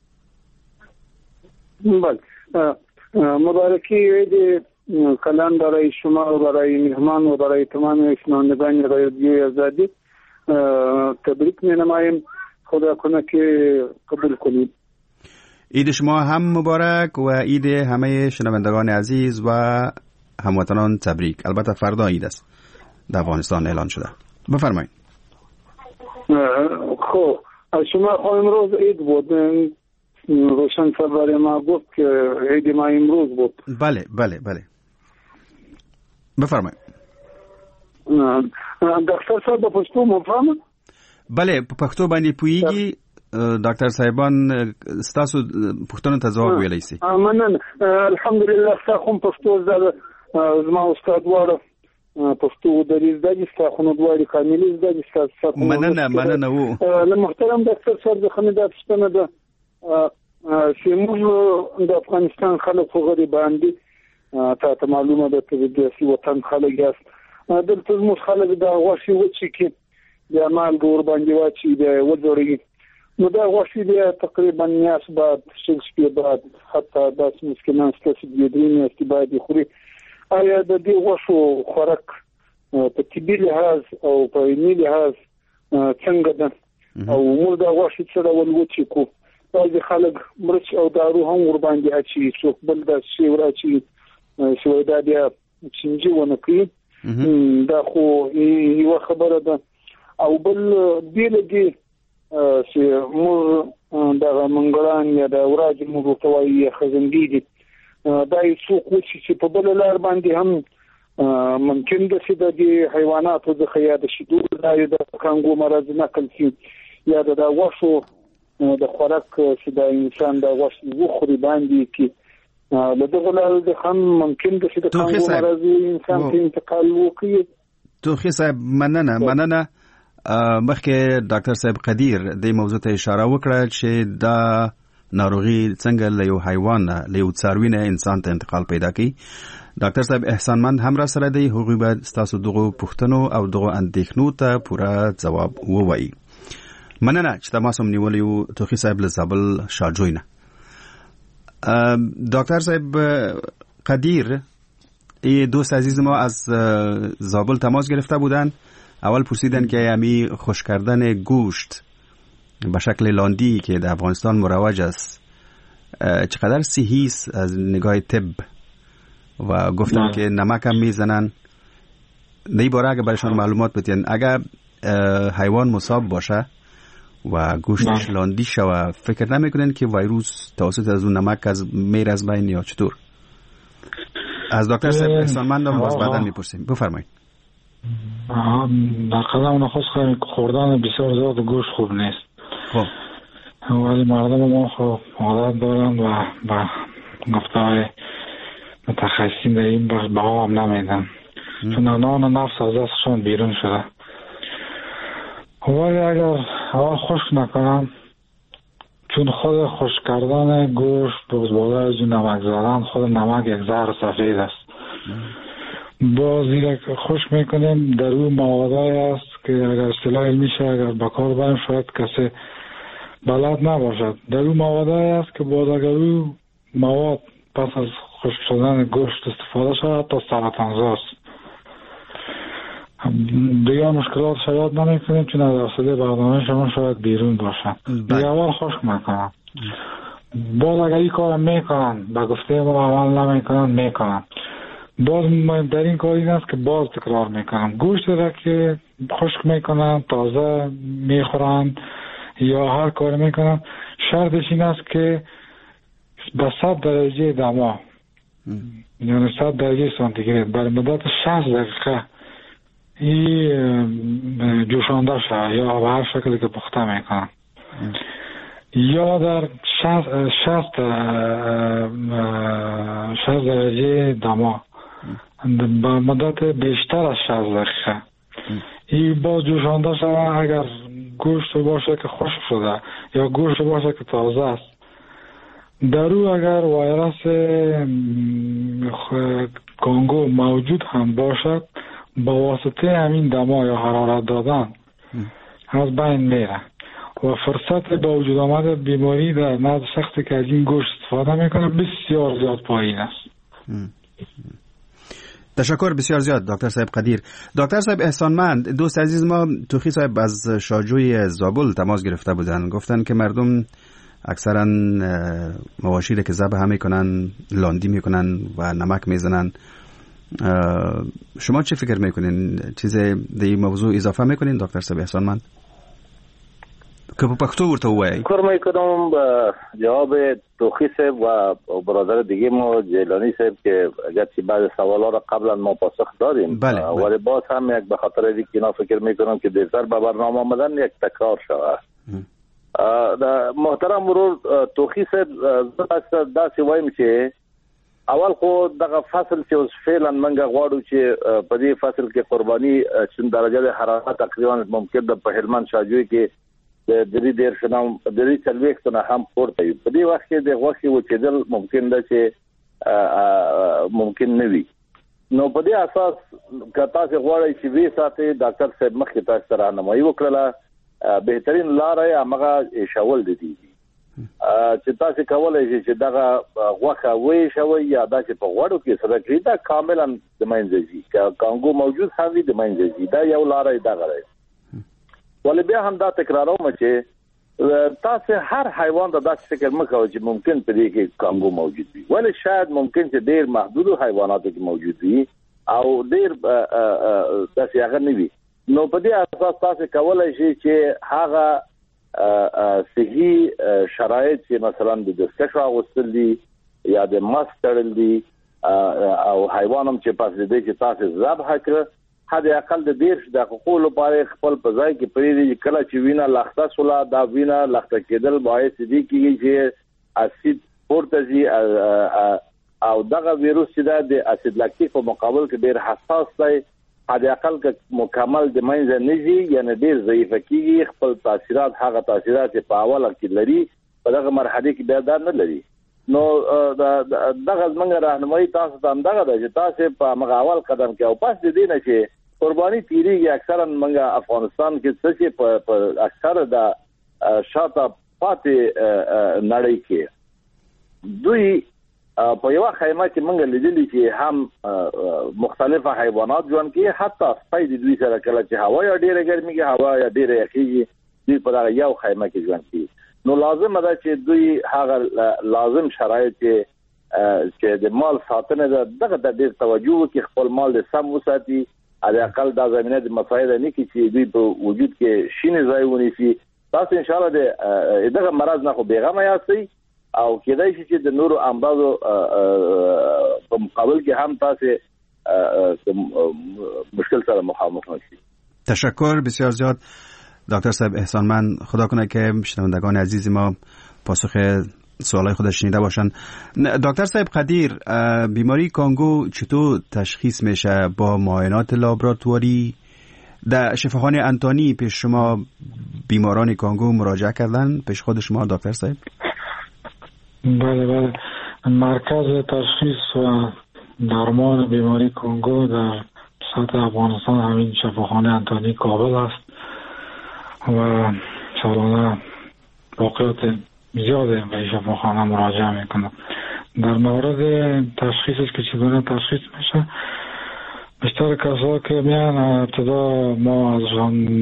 بله، مبارکی عید کلان برای شما و برای مهمان و برای تمام شنوندگان رادیوی آزادی تبریک می‌نمایم. خدا کنه که قبول کنید.
عید شما هم مبارک و عید همه شنوندگان عزیز و هموطنان تبریک. البته فردا عید است، در افغانستان اعلان شده. بفرمایید.
خب شما امروز عید بود، روشن فربر ما گفت که عید ما امروز بود.
بله بله بله بفرمایید.
دکتر صاحب پښتو مفهوم؟
بله، په پښتو باندې پوهیږي ډاکټر صاحبان، ستاسو پوښتنو ته ځواب ویلی سي.
مننه، الحمدلله. تاسو پښتو زما استاد واره پښتو دریز د ستاسو دوه کاملي د ستاسو
مننه وو
له محترم ډاکټر صاحب خو دا پښتنه ده چې موږ د افغانستان خلک غریبان دي. تاسو معلومه ده چې د وطن خلک یاست. دلته موږ خلک د غوښې وچی کې د مال ګور باندې واچي د وځوري، نو دا غوښې د تقریبا نیاس بعد شپې بعد حتی داس مسکینان ستاسو د دې میاشتې بعد خوري. آیا د دې غوښو خوراک په طبي لحاظ او په علمي لحاظ څنګه ده او موږ دا غوښې څه ډول وچی کو؟ بعضې خلک مرچ او دارو هم ور باندې اچي، څوک بل داسې شی ور اچي چې دا بیا چینجي ونه کوي. دا خو یوه خبره ده. او بل بیلګې چې موږ دغه منګړان یا د وراجې موږ ورته وایي یا خزندې دي، دا یې څوک وچي چې په بله لار باندې هم ممکن ده چې د دې حیواناتو څخه یا د شیدو یا د کانګو مرض نقل شي یا د غوښو د خوراک چې د انسان د غوښې وخوري باندې کې له دغه لارې د هم ممکن ده چې د کانګو مرض انسان ته انتقال وکړي.
توخی صاحب مننه. مخکې ډاکټر صاحب قدیر د موضوع ته اشاره وکړه چې دا ناروغي څنګه له یو حیوان نه له یو څاروي نه انسان ته انتقال پیدا کوي. ډاکټر صاحب احسانمند هم را سره دی، هغوی باید ستاسو دغه پوښتنو او دغه اندېښنو ته پوره ځواب ووایي. مننه چې تماس هم نیولی و توخی صاحب له زابل شاجوی نه. دکتر صاحب قدیر، دوست عزیز ما از زابل تماس گرفته بودن. اول پرسیدن که امی خوش کردن گوشت به شکل لاندی که در افغانستان مروج است چقدر صحیح است از نگاه طب، و گفتن که نمک هم میزنن. باره اگه برایشان معلومات بدین، اگر حیوان مصاب باشه و گوشتش لاندی شوه، فکر نمیکنن که ویروس توسط از اون نمک میره از بین یا چطور؟ از دکتر صاحب احسانمند هم باز بعدا میپرسیم. بفرمایید.
در قدم نخست خوردن بسیار زیاد گوشت خوب نیست.
خب
ولی مردم ما خب عادت دارن و با گفته‌های متخصصین در این بخش بها هم نمیدن، چون نان نفس از دستشان بیرون شده. ولی اگر اول خشک نکنن، چون خود خشک کردن گوشت باز بالای از نمک زدن، خود نمک یک زهر سفید است. باز زیرا خشک میکنیم در اون موادی است که اگر اصطلاح علمیشه اگر بکار بریم شاید کسی بلد نباشد. در اون موادی است که باز اگر اون مواد پس از خشک شدن گوشت استفاده شود تا سرطانزاست. دیگه مشکلات شاید نمی کنیم چون از اصلی برنامه شما شاید بیرون باشن. دیگه اول خشک میکنن، باز اگر این کار میکنن به گفته ما عمل نمی کنن میکنن، باز در این کار این است که باز تکرار میکنن. گوشت را که خشک میکنن تازه میخورن یا هر کار میکنن، شرطش این است که به 100 درجه دما یعنی 100 درجه سانتیگراد برای مدت 60 دقیقه این جوشانده شد یا به هر شکلی که پخته میکنن، یا در 60 درجه دما به مدت بیشتر از 60 دقیقه این باز جوشانده شد. اگر گوشت باشه که خشک شده یا گوشت باشه که تازه است، در او اگر ویروس کانگو موجود هم باشد با واسطه همین دما یا حرارت دادن از بین میره و فرصت با وجود آمد بیماری در نزد شخصی که از این گوشت استفاده میکنه بسیار زیاد پایین است.
تشکر بسیار زیاد دکتر صاحب قدیر. دکتر صاحب احسانمند، دوست عزیز ما توخی صاحب از شاجوی زابل تماس گرفته بودن، گفتن که مردم اکثرا مواشی که ذبح میکنن لاندی میکنن و نمک میزنن. شما چه فکر میکنین؟ چیز در این موضوع اضافه میکنین دکتر صاحب احسانمند که په پښتو ورته وایي؟
فکر میکنم جواب توخی صاحب و برادر دیگه ما جیلانی صاحب که اگرچه بعض سوالا را قبلا ما پاسخ داریم ولی باز هم یک به خاطر اینکه اینا فکر میکنم که دیرتر به برنامه آمدن یک تکرار شود. محترم مرور توخی صاحب داسې وایم چې اول خو دغه فصل چې اوس فعلا منګه غواړو چې په دې فصل کې قرباني چې درجه حرارت تقریبا ممکن د په هلمند شاجوی کې د دې ډیر شنو د دې چلويخت نه هم پورته وي. په دې وخت کې د غوښې وچېدل ممکن ده چې ممکن نه وي. نو په دې اساس کتا چې غواړي چې وی ساتي ډاکټر صاحب مخکې تاسو سره راهنمایي وکړه. بهترین لار یې هغه شاول دي چې تاسو کولای شئ چې دغه غوښه وې شوی یا دا چې په غوړو کې سره کړی دا کاملا د منځي کانګو موجود هوي د منځي دا یو لار دی دغه. ولې بیا هم دا تکراروم چې تاسو هر حیوان د داسې فکر مکو چې ممکن په دې کې کانګو موجود وي، ولې شاید ممکن چې ډیر محدود حیواناتو کې موجود وي او ډیر داسې هغه نه وي. نو په دې اساس تاسو کولای شئ چې هغه صحیح شرایط چې مثلا د دستکشو اغوستل دي یا د ماسک تړل دي او حیوانم چې پاس دې چې تاسو ذبح کړ هدا اقل د دیرش دقیقو لپاره خپل په ځای کې پریږدي. کله چې وینا لخته سولا دا وینا لخته کېدل باعث دي چې اسید پورتزي او دغه ویروس چې د اسید لاکتیک په مقابل کې ډیر حساس دی. هدا اقل که مکمل د منځ نه ځي یعنی ډیر ضعیف کیږي، خپل تاثیرات هغه تاثیرات په اوله کې لري په دغه مرحله کې بیا دا نه لري. نو دغه زمونږ راهنمایي تاسو ته دغه ده چې تاسو په مغاول قدم کې او پس دې نه چې قرباني تیریږي. اکثرا منګه افغانستان کې څه په اکثر د شاته پاتې نړۍ کې دوی په یو خیمه کې منګه لیدلی چې هم مختلفه حیوانات ژوند کوي، حتی سپي د دوی سره کله چې هوا یا ډیره ګرمي هوا یا ډیره یخي دوی په یو خیمه کې ژوند کوي. نو لازم ده چې دوی هغه لازم شرایط چې د مال ساتنه دغه د ډیر توجه وکړي، خپل مال د سم وساتي. على اقل دا زمينه د مسایل نه کی چې دوی په وجود کې شینه ځای ونیسي. تاسو ان شاء الله دغه مرض نه خو بیغمه یاستئ او کېدای شي چې د نورو امراضو په مقابل کې هم تاسو مشکل سره مخامخ نشئ.
تشکر بسیار زیاد دکتر صاحب احسانمند. خدا کنه که شنوندگان عزیز ما پاسخ سوالای خودش شنیده باشن. دکتر صاحب قدیر، بیماری کانگو چطور تشخیص میشه؟ با معاینات لابراتواری در شفاخانه انتانی پیش شما بیماران کانگو مراجعه کردن پیش خود شما دکتر صاحب؟
بله مرکز تشخیص و درمان بیماری کانگو در سطح افغانستان همین شفاخانه انتانی کابل است و سالانه واقعات زیاده به شفاخانه مراجعه میکنم. در مورد تشخیصش که چگونه تشخیص میشه، بیشتر کسایی که میان ابتدا ما از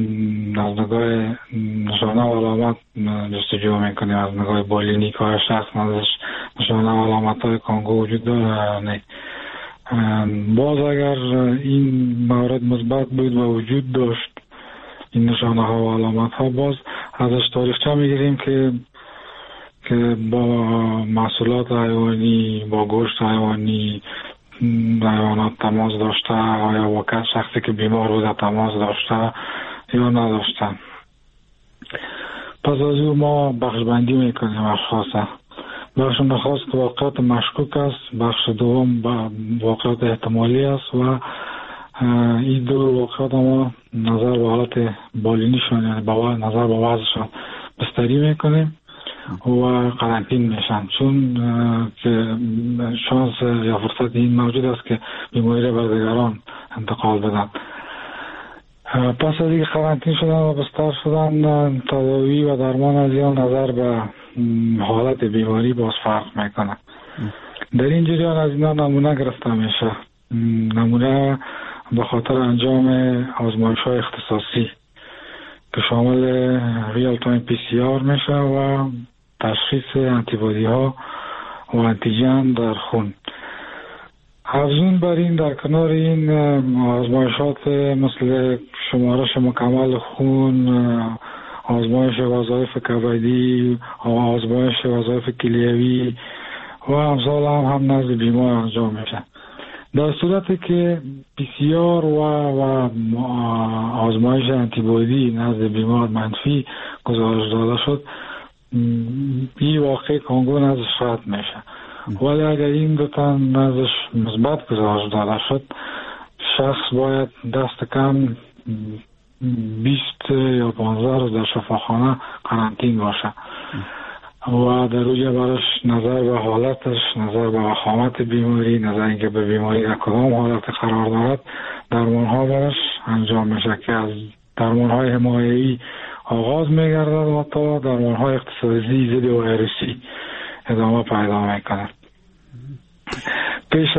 نگاه نشانه و علامت جستجو میکنیم، از نگاه بالینی که شخص ازش نشانه و علامت های کانگو وجود داره. باز اگر این موارد مثبت بود و وجود داشت این نشانه ها و علامت ها، باز ازش تاریخچه میگیریم که با محصولات حیوانی، با گوشت حیوانی حیوانات تماس داشته یا با شخصی که بیمار بوده تماس داشته یا نداشته. پس از او ما بخش بندی میکنیم اشخاص. بخش نخست که واقعات مشکوک است، بخش دوم واقعات احتمالی است و این دو واقعات ما نظر به حالت بالینیشون یعنی نظر به وضعشون بستری میکنیم و قرنطین میشن، چون که شانس یا فرصت این موجود است که بیماری را بر دیگران انتقال بدن. پس از اینکه قرنطین شدن و بستر شدن، تداوی و درمان از این نظر به حالت بیماری باز فرق میکنه. در این جریان از اینا نمونه گرفته میشه. نمونه به خاطر انجام آزمایش های اختصاصی که شامل ریال تایم پی سی آر میشه و تشخیص انتیبادی ها و انتیجن در خون. افزون بر این، در کنار این آزمایشات مثل شمارش مکمل خون، آزمایش وظایف کبدی، آزمایش وظایف کلیوی و امثال هم نزد بیمار انجام میشه. در صورتی که پی سی آر و آزمایش انتیبادی نزد بیمار منفی گزارش داده شد، این واقع کانگو نزدش رد میشه. ولی اگر این دوتا نزدش مثبت گزارش داده شد، شخص باید دست کم 20 یا 15 روز در شفاخانه قرنطین باشه و در روی برش نظر به حالتش، نظر به وخامت بیماری، نظر اینکه به بیماری در کدام حالت قرار دارد، درمان ها برش انجام میشه که از درمان های حمایه‌ای آغاز میگردد و تا درمان های اختصاصی ضد ویروسی ادامه پیدا میکنه. پیش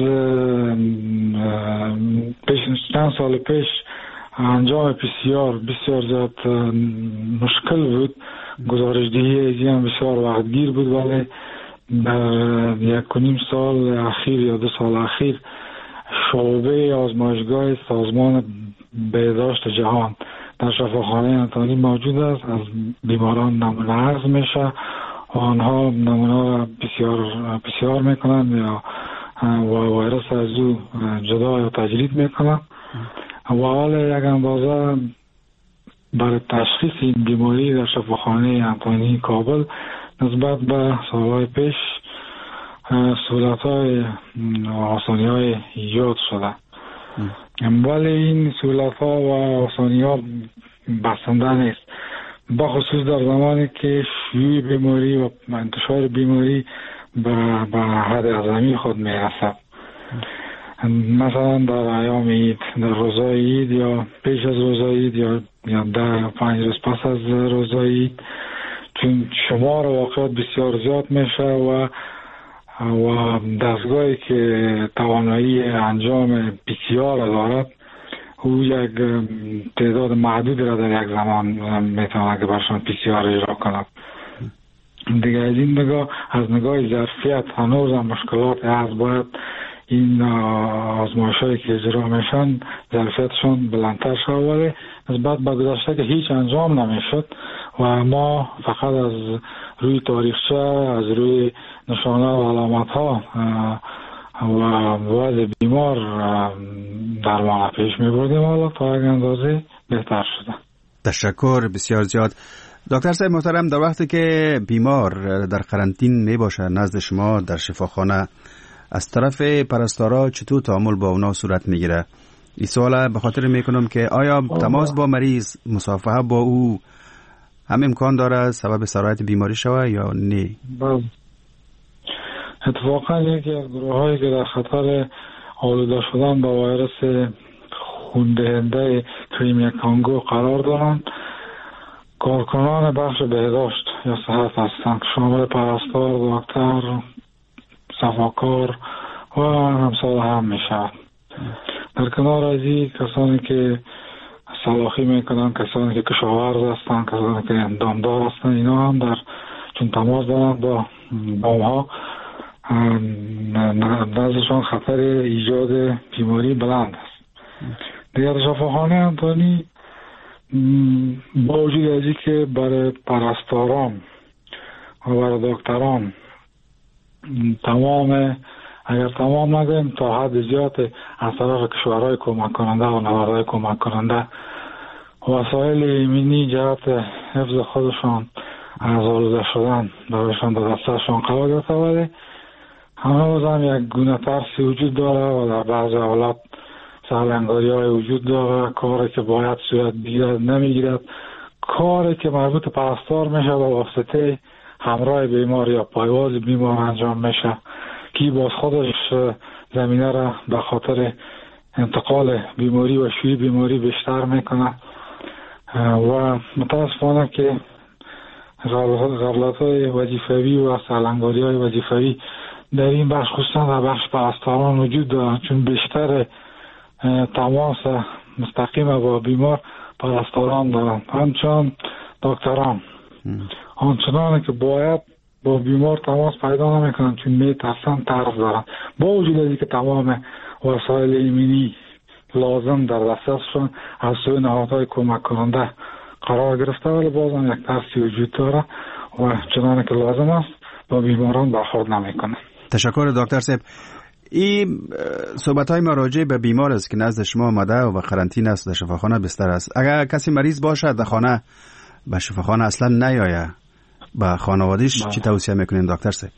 چند سال پیش انجام پی سی آر بسیار زیاد مشکل بود، گزارش دهی از این بسیار وقتگیر بود، ولی در 1.5 سال اخیر یا 2 سال اخیر شعبه آزمایشگاه سازمان بهداشت جهان در شفاخانه انتانی موجود است. از بیماران نمونه عرض میشه و آنها نمونه پی میکنن یا ویروس از او جدا یا تجرید میکنن و حال یک اندازه برای تشخیص این بیماری در شفاخانه انتانی کابل نسبت به سالهای پیش سهولت‌های و آسانی‌های ایجاد شده. ولی این سهولت‌ها و آسانی‌ها بسنده نیست، بخصوص در زمانی که شیوع بیماری و انتشار بیماری به حد اعظمی خود میرسد. مثلا در ایام عید، در روزهای عید یا پیش از روزهای عید یا 10 یا 5 روز پس از روزهای عید، چون شمار واقعات بسیار زیاد میشه و دستگاهی که توانایی انجام پی سی آر دارد او یک تعداد محدود را در یک زمان میتونه که برشان پی سی آر اجرا کند. دیگه از این نگاه، از نگاه ظرفیت هنوز هم مشکلات هست. باید این آزمایش هایی که اجرا میشن ظرفیتشون بلندتر شد، ولی نسبت به گذشته که هیچ انجام نمیشد و ما فقط از روی تاریخچه، از روی نشانه و علامت ها و وضع بیمار درمان پیش می بردیم. حالا تا یک اندازه بهتر شده.
تشکر بسیار زیاد. دکتر صاحب محترم، در وقتی که بیمار در قرنطین می باشه نزد شما در شفاخانه، از طرف پرستارا چطور تعامل با اونا صورت می گیره؟ این سوال به خاطر می کنم که آیا تماس با مریض، مصافحه با او هم امکان داره سبب سرایت بیماری شوه یا نه؟
اتفاقا یکی از گروه هایی که در خطر آلوده شدن با ویروس خوندهنده کریمی کانگو قرار دارند کارکنان بخش بهداشت یا صحت هستند که شامل پرستار، دکتر، صفاکار و همسال هم می شود. در کنار از این کسانی که سلاخی میکنن، کسانی که کشاورز هستن، کسانی که دامدار هستن، اینا هم در چون تماس دارن با اونها نزدشان خطر ایجاد بیماری بلند است. دیگر شفاخانه انتانی با وجود از این که برای پرستاران و برای دکتران اگر تمام نگویم تا حد زیاد از طرف کشورهای کمک کننده و نهادهای کمک کننده وسایل ایمنی جهت حفظ خودشان از آلوده شدن برایشان در دستشان قرار گرفته، ولی هنوز هم یک گونه ترسی وجود داره و در بعض حالات سرلنگاری های وجود داره. کاری که باید صورت بگیرد نمیگیرد، کاری که مربوط پرستار میشه با واسطه همراه بیمار یا پایواز بیمار انجام میشه که باز خودش زمینه را به خاطر انتقال بیماری و شیوع بیماری بیشتر میکنه و متاسفانه که غفلت های وظیفوی و سرلنگاری های وظیفوی در این بخش خصوصا در بخش پرستاران وجود دارد، چون بیشتر تماس مستقیم با بیمار پرستاران دارند، همچنان دکتران آنچنان که باید با بیمار تماس پیدا نمیکنند چون میترسن ترس دارن. با وجود از اینکه تمام وسایل ایمنی لازم در دسترسشون از سوی نهادهای کمک کننده قرار گرفته، ولی بازم یک ترسی وجود داره و چنانه که لازم است با بیماران برخورد نمیکنه.
تشکر دکتر صاحب. این صحبت‌های ما راجع به بیمار است که نزد شما آمده و قرنطینه است، در شفاخانه بستر است. اگر کسی مریض باشه در خانه به شفاخانه اصلا نیایه، با خانواده‌اش چی توصیه میکنین دکتر صاحب؟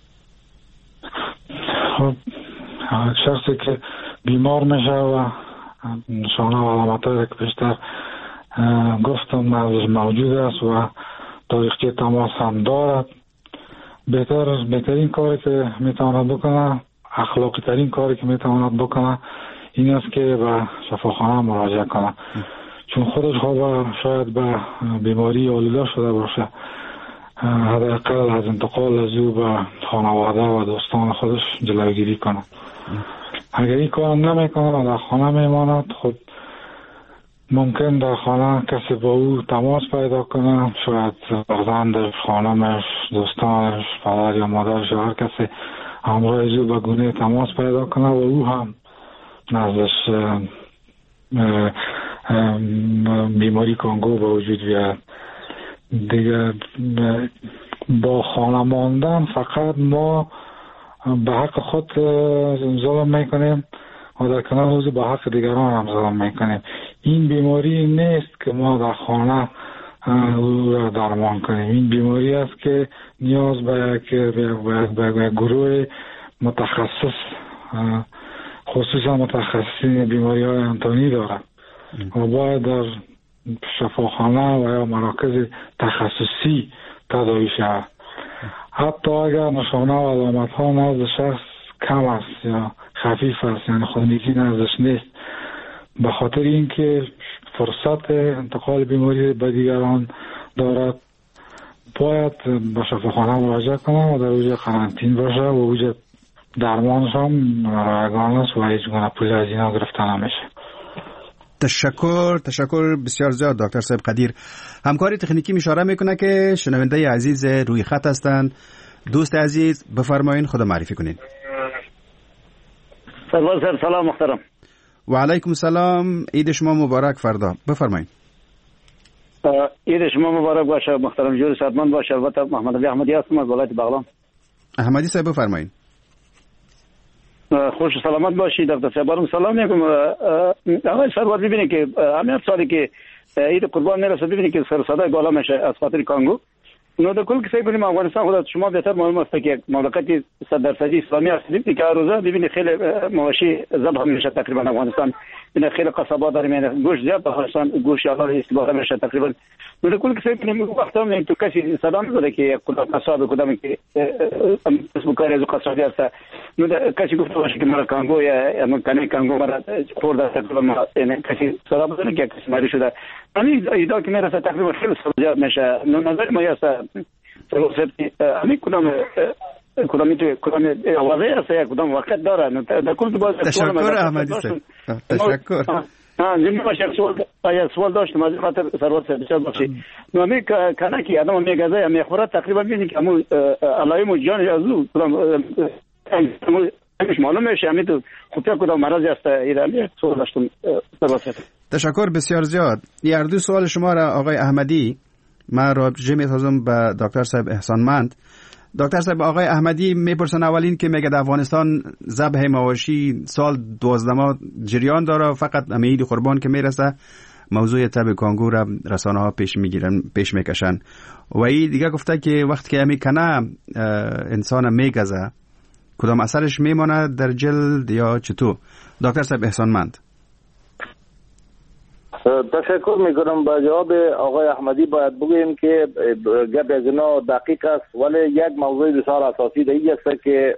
خب شخصی که بیمار میشه و نشانه و علامت‌هایی که بیشتر گفتم موجود است و تاریخچه تماس هم دارد، بهترین کاری که میتواند بکنه، اخلاقی ترین کاری که میتواند بکنه این است که به شفاخانه مراجعه کنه، چون خودش خواه شاید به بیماری آلوده شده باشه، حداقل از انتقال از او به خانواده و دوستان خودش جلوگیری کنه. اگر این کار نمیکنه و در خانه میماند، خب ممکن در خانه کسی با او تماس پیدا کنه، شاید فرزندش، خانمش، دوستانش، پدر یا مادرش، هر کسی همراه او به گونه تماس پیدا کنه و او هم نزدش بیماری کانگو به وجود بیاد. دیگه با خانه ماندن فقط ما به حق خود ظلم میکنیم و در کنار روز به حق دیگران هم ظلم میکنیم. این بیماری نیست که ما در خانه او را درمان کنیم. این بیماری است که نیاز به یک گروه متخصص، خصوصا متخصصین بیماری های انتانی دارد و باید در شفاخانه و یا مراکز تخصصی تداوی شود. حتی اگر نشانه و علامت ها نزد شخص کم است یا خفیف است، یعنی خونریزی نزدش نیست، به خاطر اینکه فرصت انتقال بیماری به دیگران دارد، باید به شفاخانه مراجعه کنه و در اوج قرنطین باشه و اوج درمانش هم رایگان است و هیچ گونه پولی از اینا گرفته نمیشه.
تشکر بسیار زیاد دکتر صاحب قدیر. همکاری تکنیکی اشاره میکنه که شنونده عزیز روی خط هستند. دوست عزیز بفرمایین، خود معرفی کنین.
سلام محترم.
و علیکم السلام، عید شما مبارک فردا. بفرمایین.
عید شما مبارک باشه محترم جوری صحتمند باشه. البته محمد علی احمدی هستم از ولایت بغلان.
احمدی صاحب بفرمایید.
خوش و سلامت باشید. دکتر صاحب سلام میگم. آقای سرور ببینید که همین سالی که عید قربان میرسه ببینید که سر صدای بالا میشه از خاطر کانگو. نو در کل که فکر کنیم افغانستان خودت شما بهتر معلوم است که مملکت 100% اسلامی است. که روزا ببینید خیلی مواشی ذبح میشه تقریبا افغانستان. این خیلی قصابات داریم گوشت زیاد افغانستان گوشت آلا استفاده میشه تقریبا. نو در کل که فکر کنیم وقتا هم تو کسی صدا نداره که کدام قصاب کدام که اسم کاری از قصابی است. نو کسی گفته باشه که مرا کانگو یا مکانی کانگو مرا خورده تقریبا کسی صدا بزنه که کسی مری شده. همین ایدا که میرسه تقریبا خیلی زیاد میشه. نو نظر ما است همین کدام آوازه است یا کدام وقت داره. در کل باز
تشکر احمدی صاحب. تشکر.
زمین باشه سوال داشتم از خاطر سروت بسیار بخشید. نو همین کنه که آدم میگذه میخوره تقریبا میبینی که همون علائم جان از او همش معلوم میشه. همین تو خطر کدام مرضی است ایرانی سوال داشتم سروت.
تشکر بسیار زیاد. یه دو سوال شما را آقای احمدی من راجع می‌سازم به دکتر صاحب احسانمند. دکتر صاحب آقای احمدی میپرسن اولین که میگه در افغانستان ذبح مواشی سال 12 ماه جریان داره، فقط عید قربان که میرسه موضوع تب کانگو را رسانه ها پیش میکشن و این دیگه گفته که وقتی که میکنه انسان میگزه کدام اثرش میمونه در جلد یا چطور؟ دکتر صاحب احسانمند.
تشکر میکنم. با جواب آقای احمدی باید بگویم که گپ از اینا دقیق است، ولی یک موضوع بسیار اساسی دیگه است که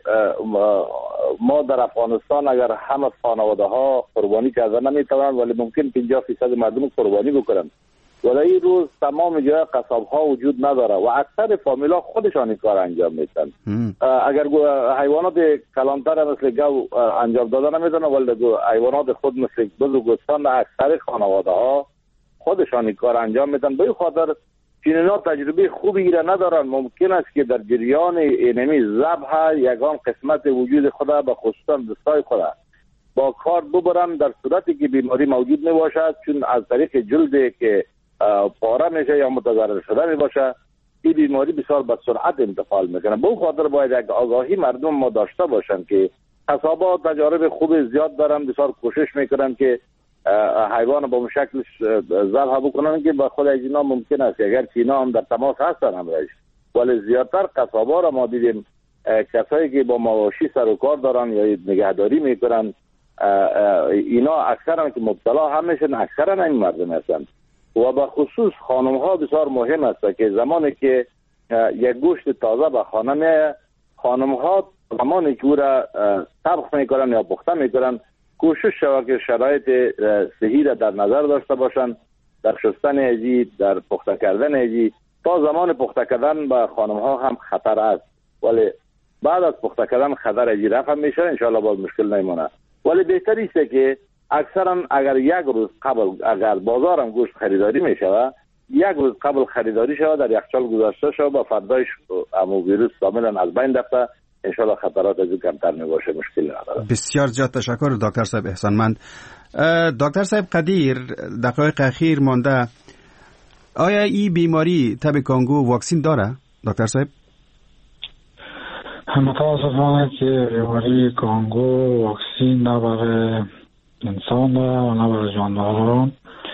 ما در افغانستان اگر همه خانواده ها قربانی کردن نمیتونن ولی ممکن 50% مردم قربانی بکنن. ولی این روز تمام جای قصاب ها وجود نداره و اکثر فامیلا خودشان این کار انجام میدن. اگر حیوانات کلانتر مثل گو انجام دادن نمیدن ولی حیوانات خود مثل بز و گوسفند اکثر خانواده ها خودشان این کار انجام میدن. به این خاطر چینی‌ها تجربه خوبی را ندارن. ممکن است که در جریان اینمی ذبح یگان قسمت وجود خود به خصوصا دستای خود با کار ببرن در صورتی که بیماری موجود نباشد، چون از طریق جلد که پاره میشه یا متضرر شده میباشه این بیماری بسیار به سرعت انتقال میکنه. به اون خاطر باید یک آگاهی مردم ما داشته باشن که قصابات تجارب خوب زیاد دارن، بسیار کوشش میکنن که حیوان با شکلش ذبح بکنن که با خود از اینا ممکن است اگر اینا هم در تماس هستن همراهش، ولی زیادتر قصابا را ما دیدیم کسایی که با مواشی سر و کار دارن یا نگهداری میکنن اینا اکثرا که مبتلا هم میشن اکثرا این مردم هستن. و به خصوص خانم ها بسیار مهم است که زمانی که یک گوشت تازه به خانه میاد، خانم ها زمانی که او را طبخ میکنن یا پخته میکنن کوشش شود که شرایط صحی را در نظر داشته باشند در شستن ایجی، در پخته کردن ایجی. تا زمان پخته کردن به خانم ها هم خطر است ولی بعد از پخته کردن خطر ایجی رفع میشه، انشاءالله باز مشکل نمیمونه. ولی بهتر است که اکثرا اگر یک روز قبل اگر بازارم گوشت خریداری میشه یک روز قبل خریداری شود در یخچال گذاشته شود و فردایش امو ویروس کاملا از بین رفته انشالله خطرات از کمتر میباشه، مشکل نداره.
بسیار زیاد تشکر دکتر صاحب احسانمند. دکتر صاحب قدیر دقایق اخیر مانده، آیا این بیماری تب کانگو واکسین داره دکتر صاحب؟
متاسفانه که بیماری کانگو واکسین نه برای انسان داره و نه برای جانداران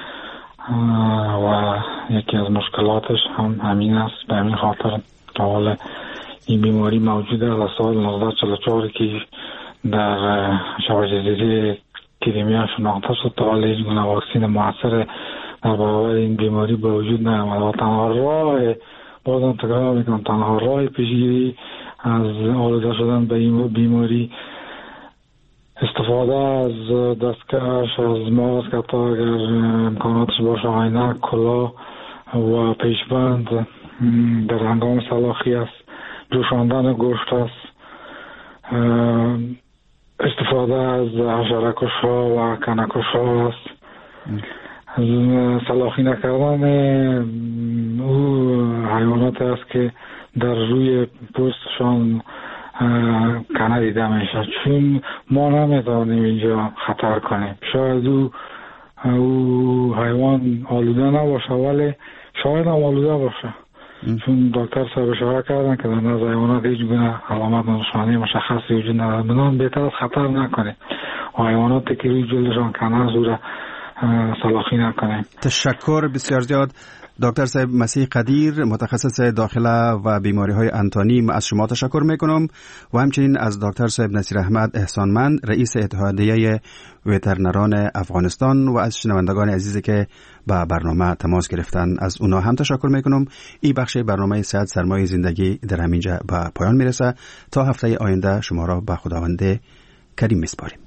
و یکی از مشکلاتش هم همین است. به همین خاطر که حال این بیماری موجوده از سال 1944 که در شبه جزیره کریمیا شناخته شد تا حال هیچ گونه واکسین موثر در برابر این بیماری به وجود نیامده و تنها راه بازم تکرار میکنم تنها راه پیشگیری از آلوده شدن به این بیماری استفاده از دستکش، از ماسک، حتی اگر امکاناتش باشه عینک، کلاه و پیشبند در هنگام سلاخی است، جوشاندن گوشت است، استفاده از حشره‌کش ها و کنه‌کش ها است، سلاخی نکردن او حیوانات است که در روی پوستشان کنه دیده میشه، چون ما نمیتونیم اینجا خطر کنیم. شاید او او حیوان آلوده نباشه ولی شاید هم آلوده باشه. چون دکتر صاحب اشاره کردن که در نزد حیوانات هیچ گونه علامت نشانی مشخصی وجود نداره، بدون بهتر از خطر نکنه حیواناتی که روی جلدشان کنه زور سلاخی نکنه.
تشکر بسیار زیاد دکتر صاحب مسیح قدیر، متخصص داخله و بیماری های انتانی. از شما تشکر میکنم و همچنین از دکتر صاحب نصیر احمد احسانمند، رئیس اتحادیه وترنران افغانستان و از شنوندگان عزیزی که با برنامه تماس گرفتن از اونا هم تشکر میکنم. این بخش برنامه صحت سرمایه زندگی در همینجا به پایان میرسه. تا هفته آینده شما را به خداوند کریم میسپاریم.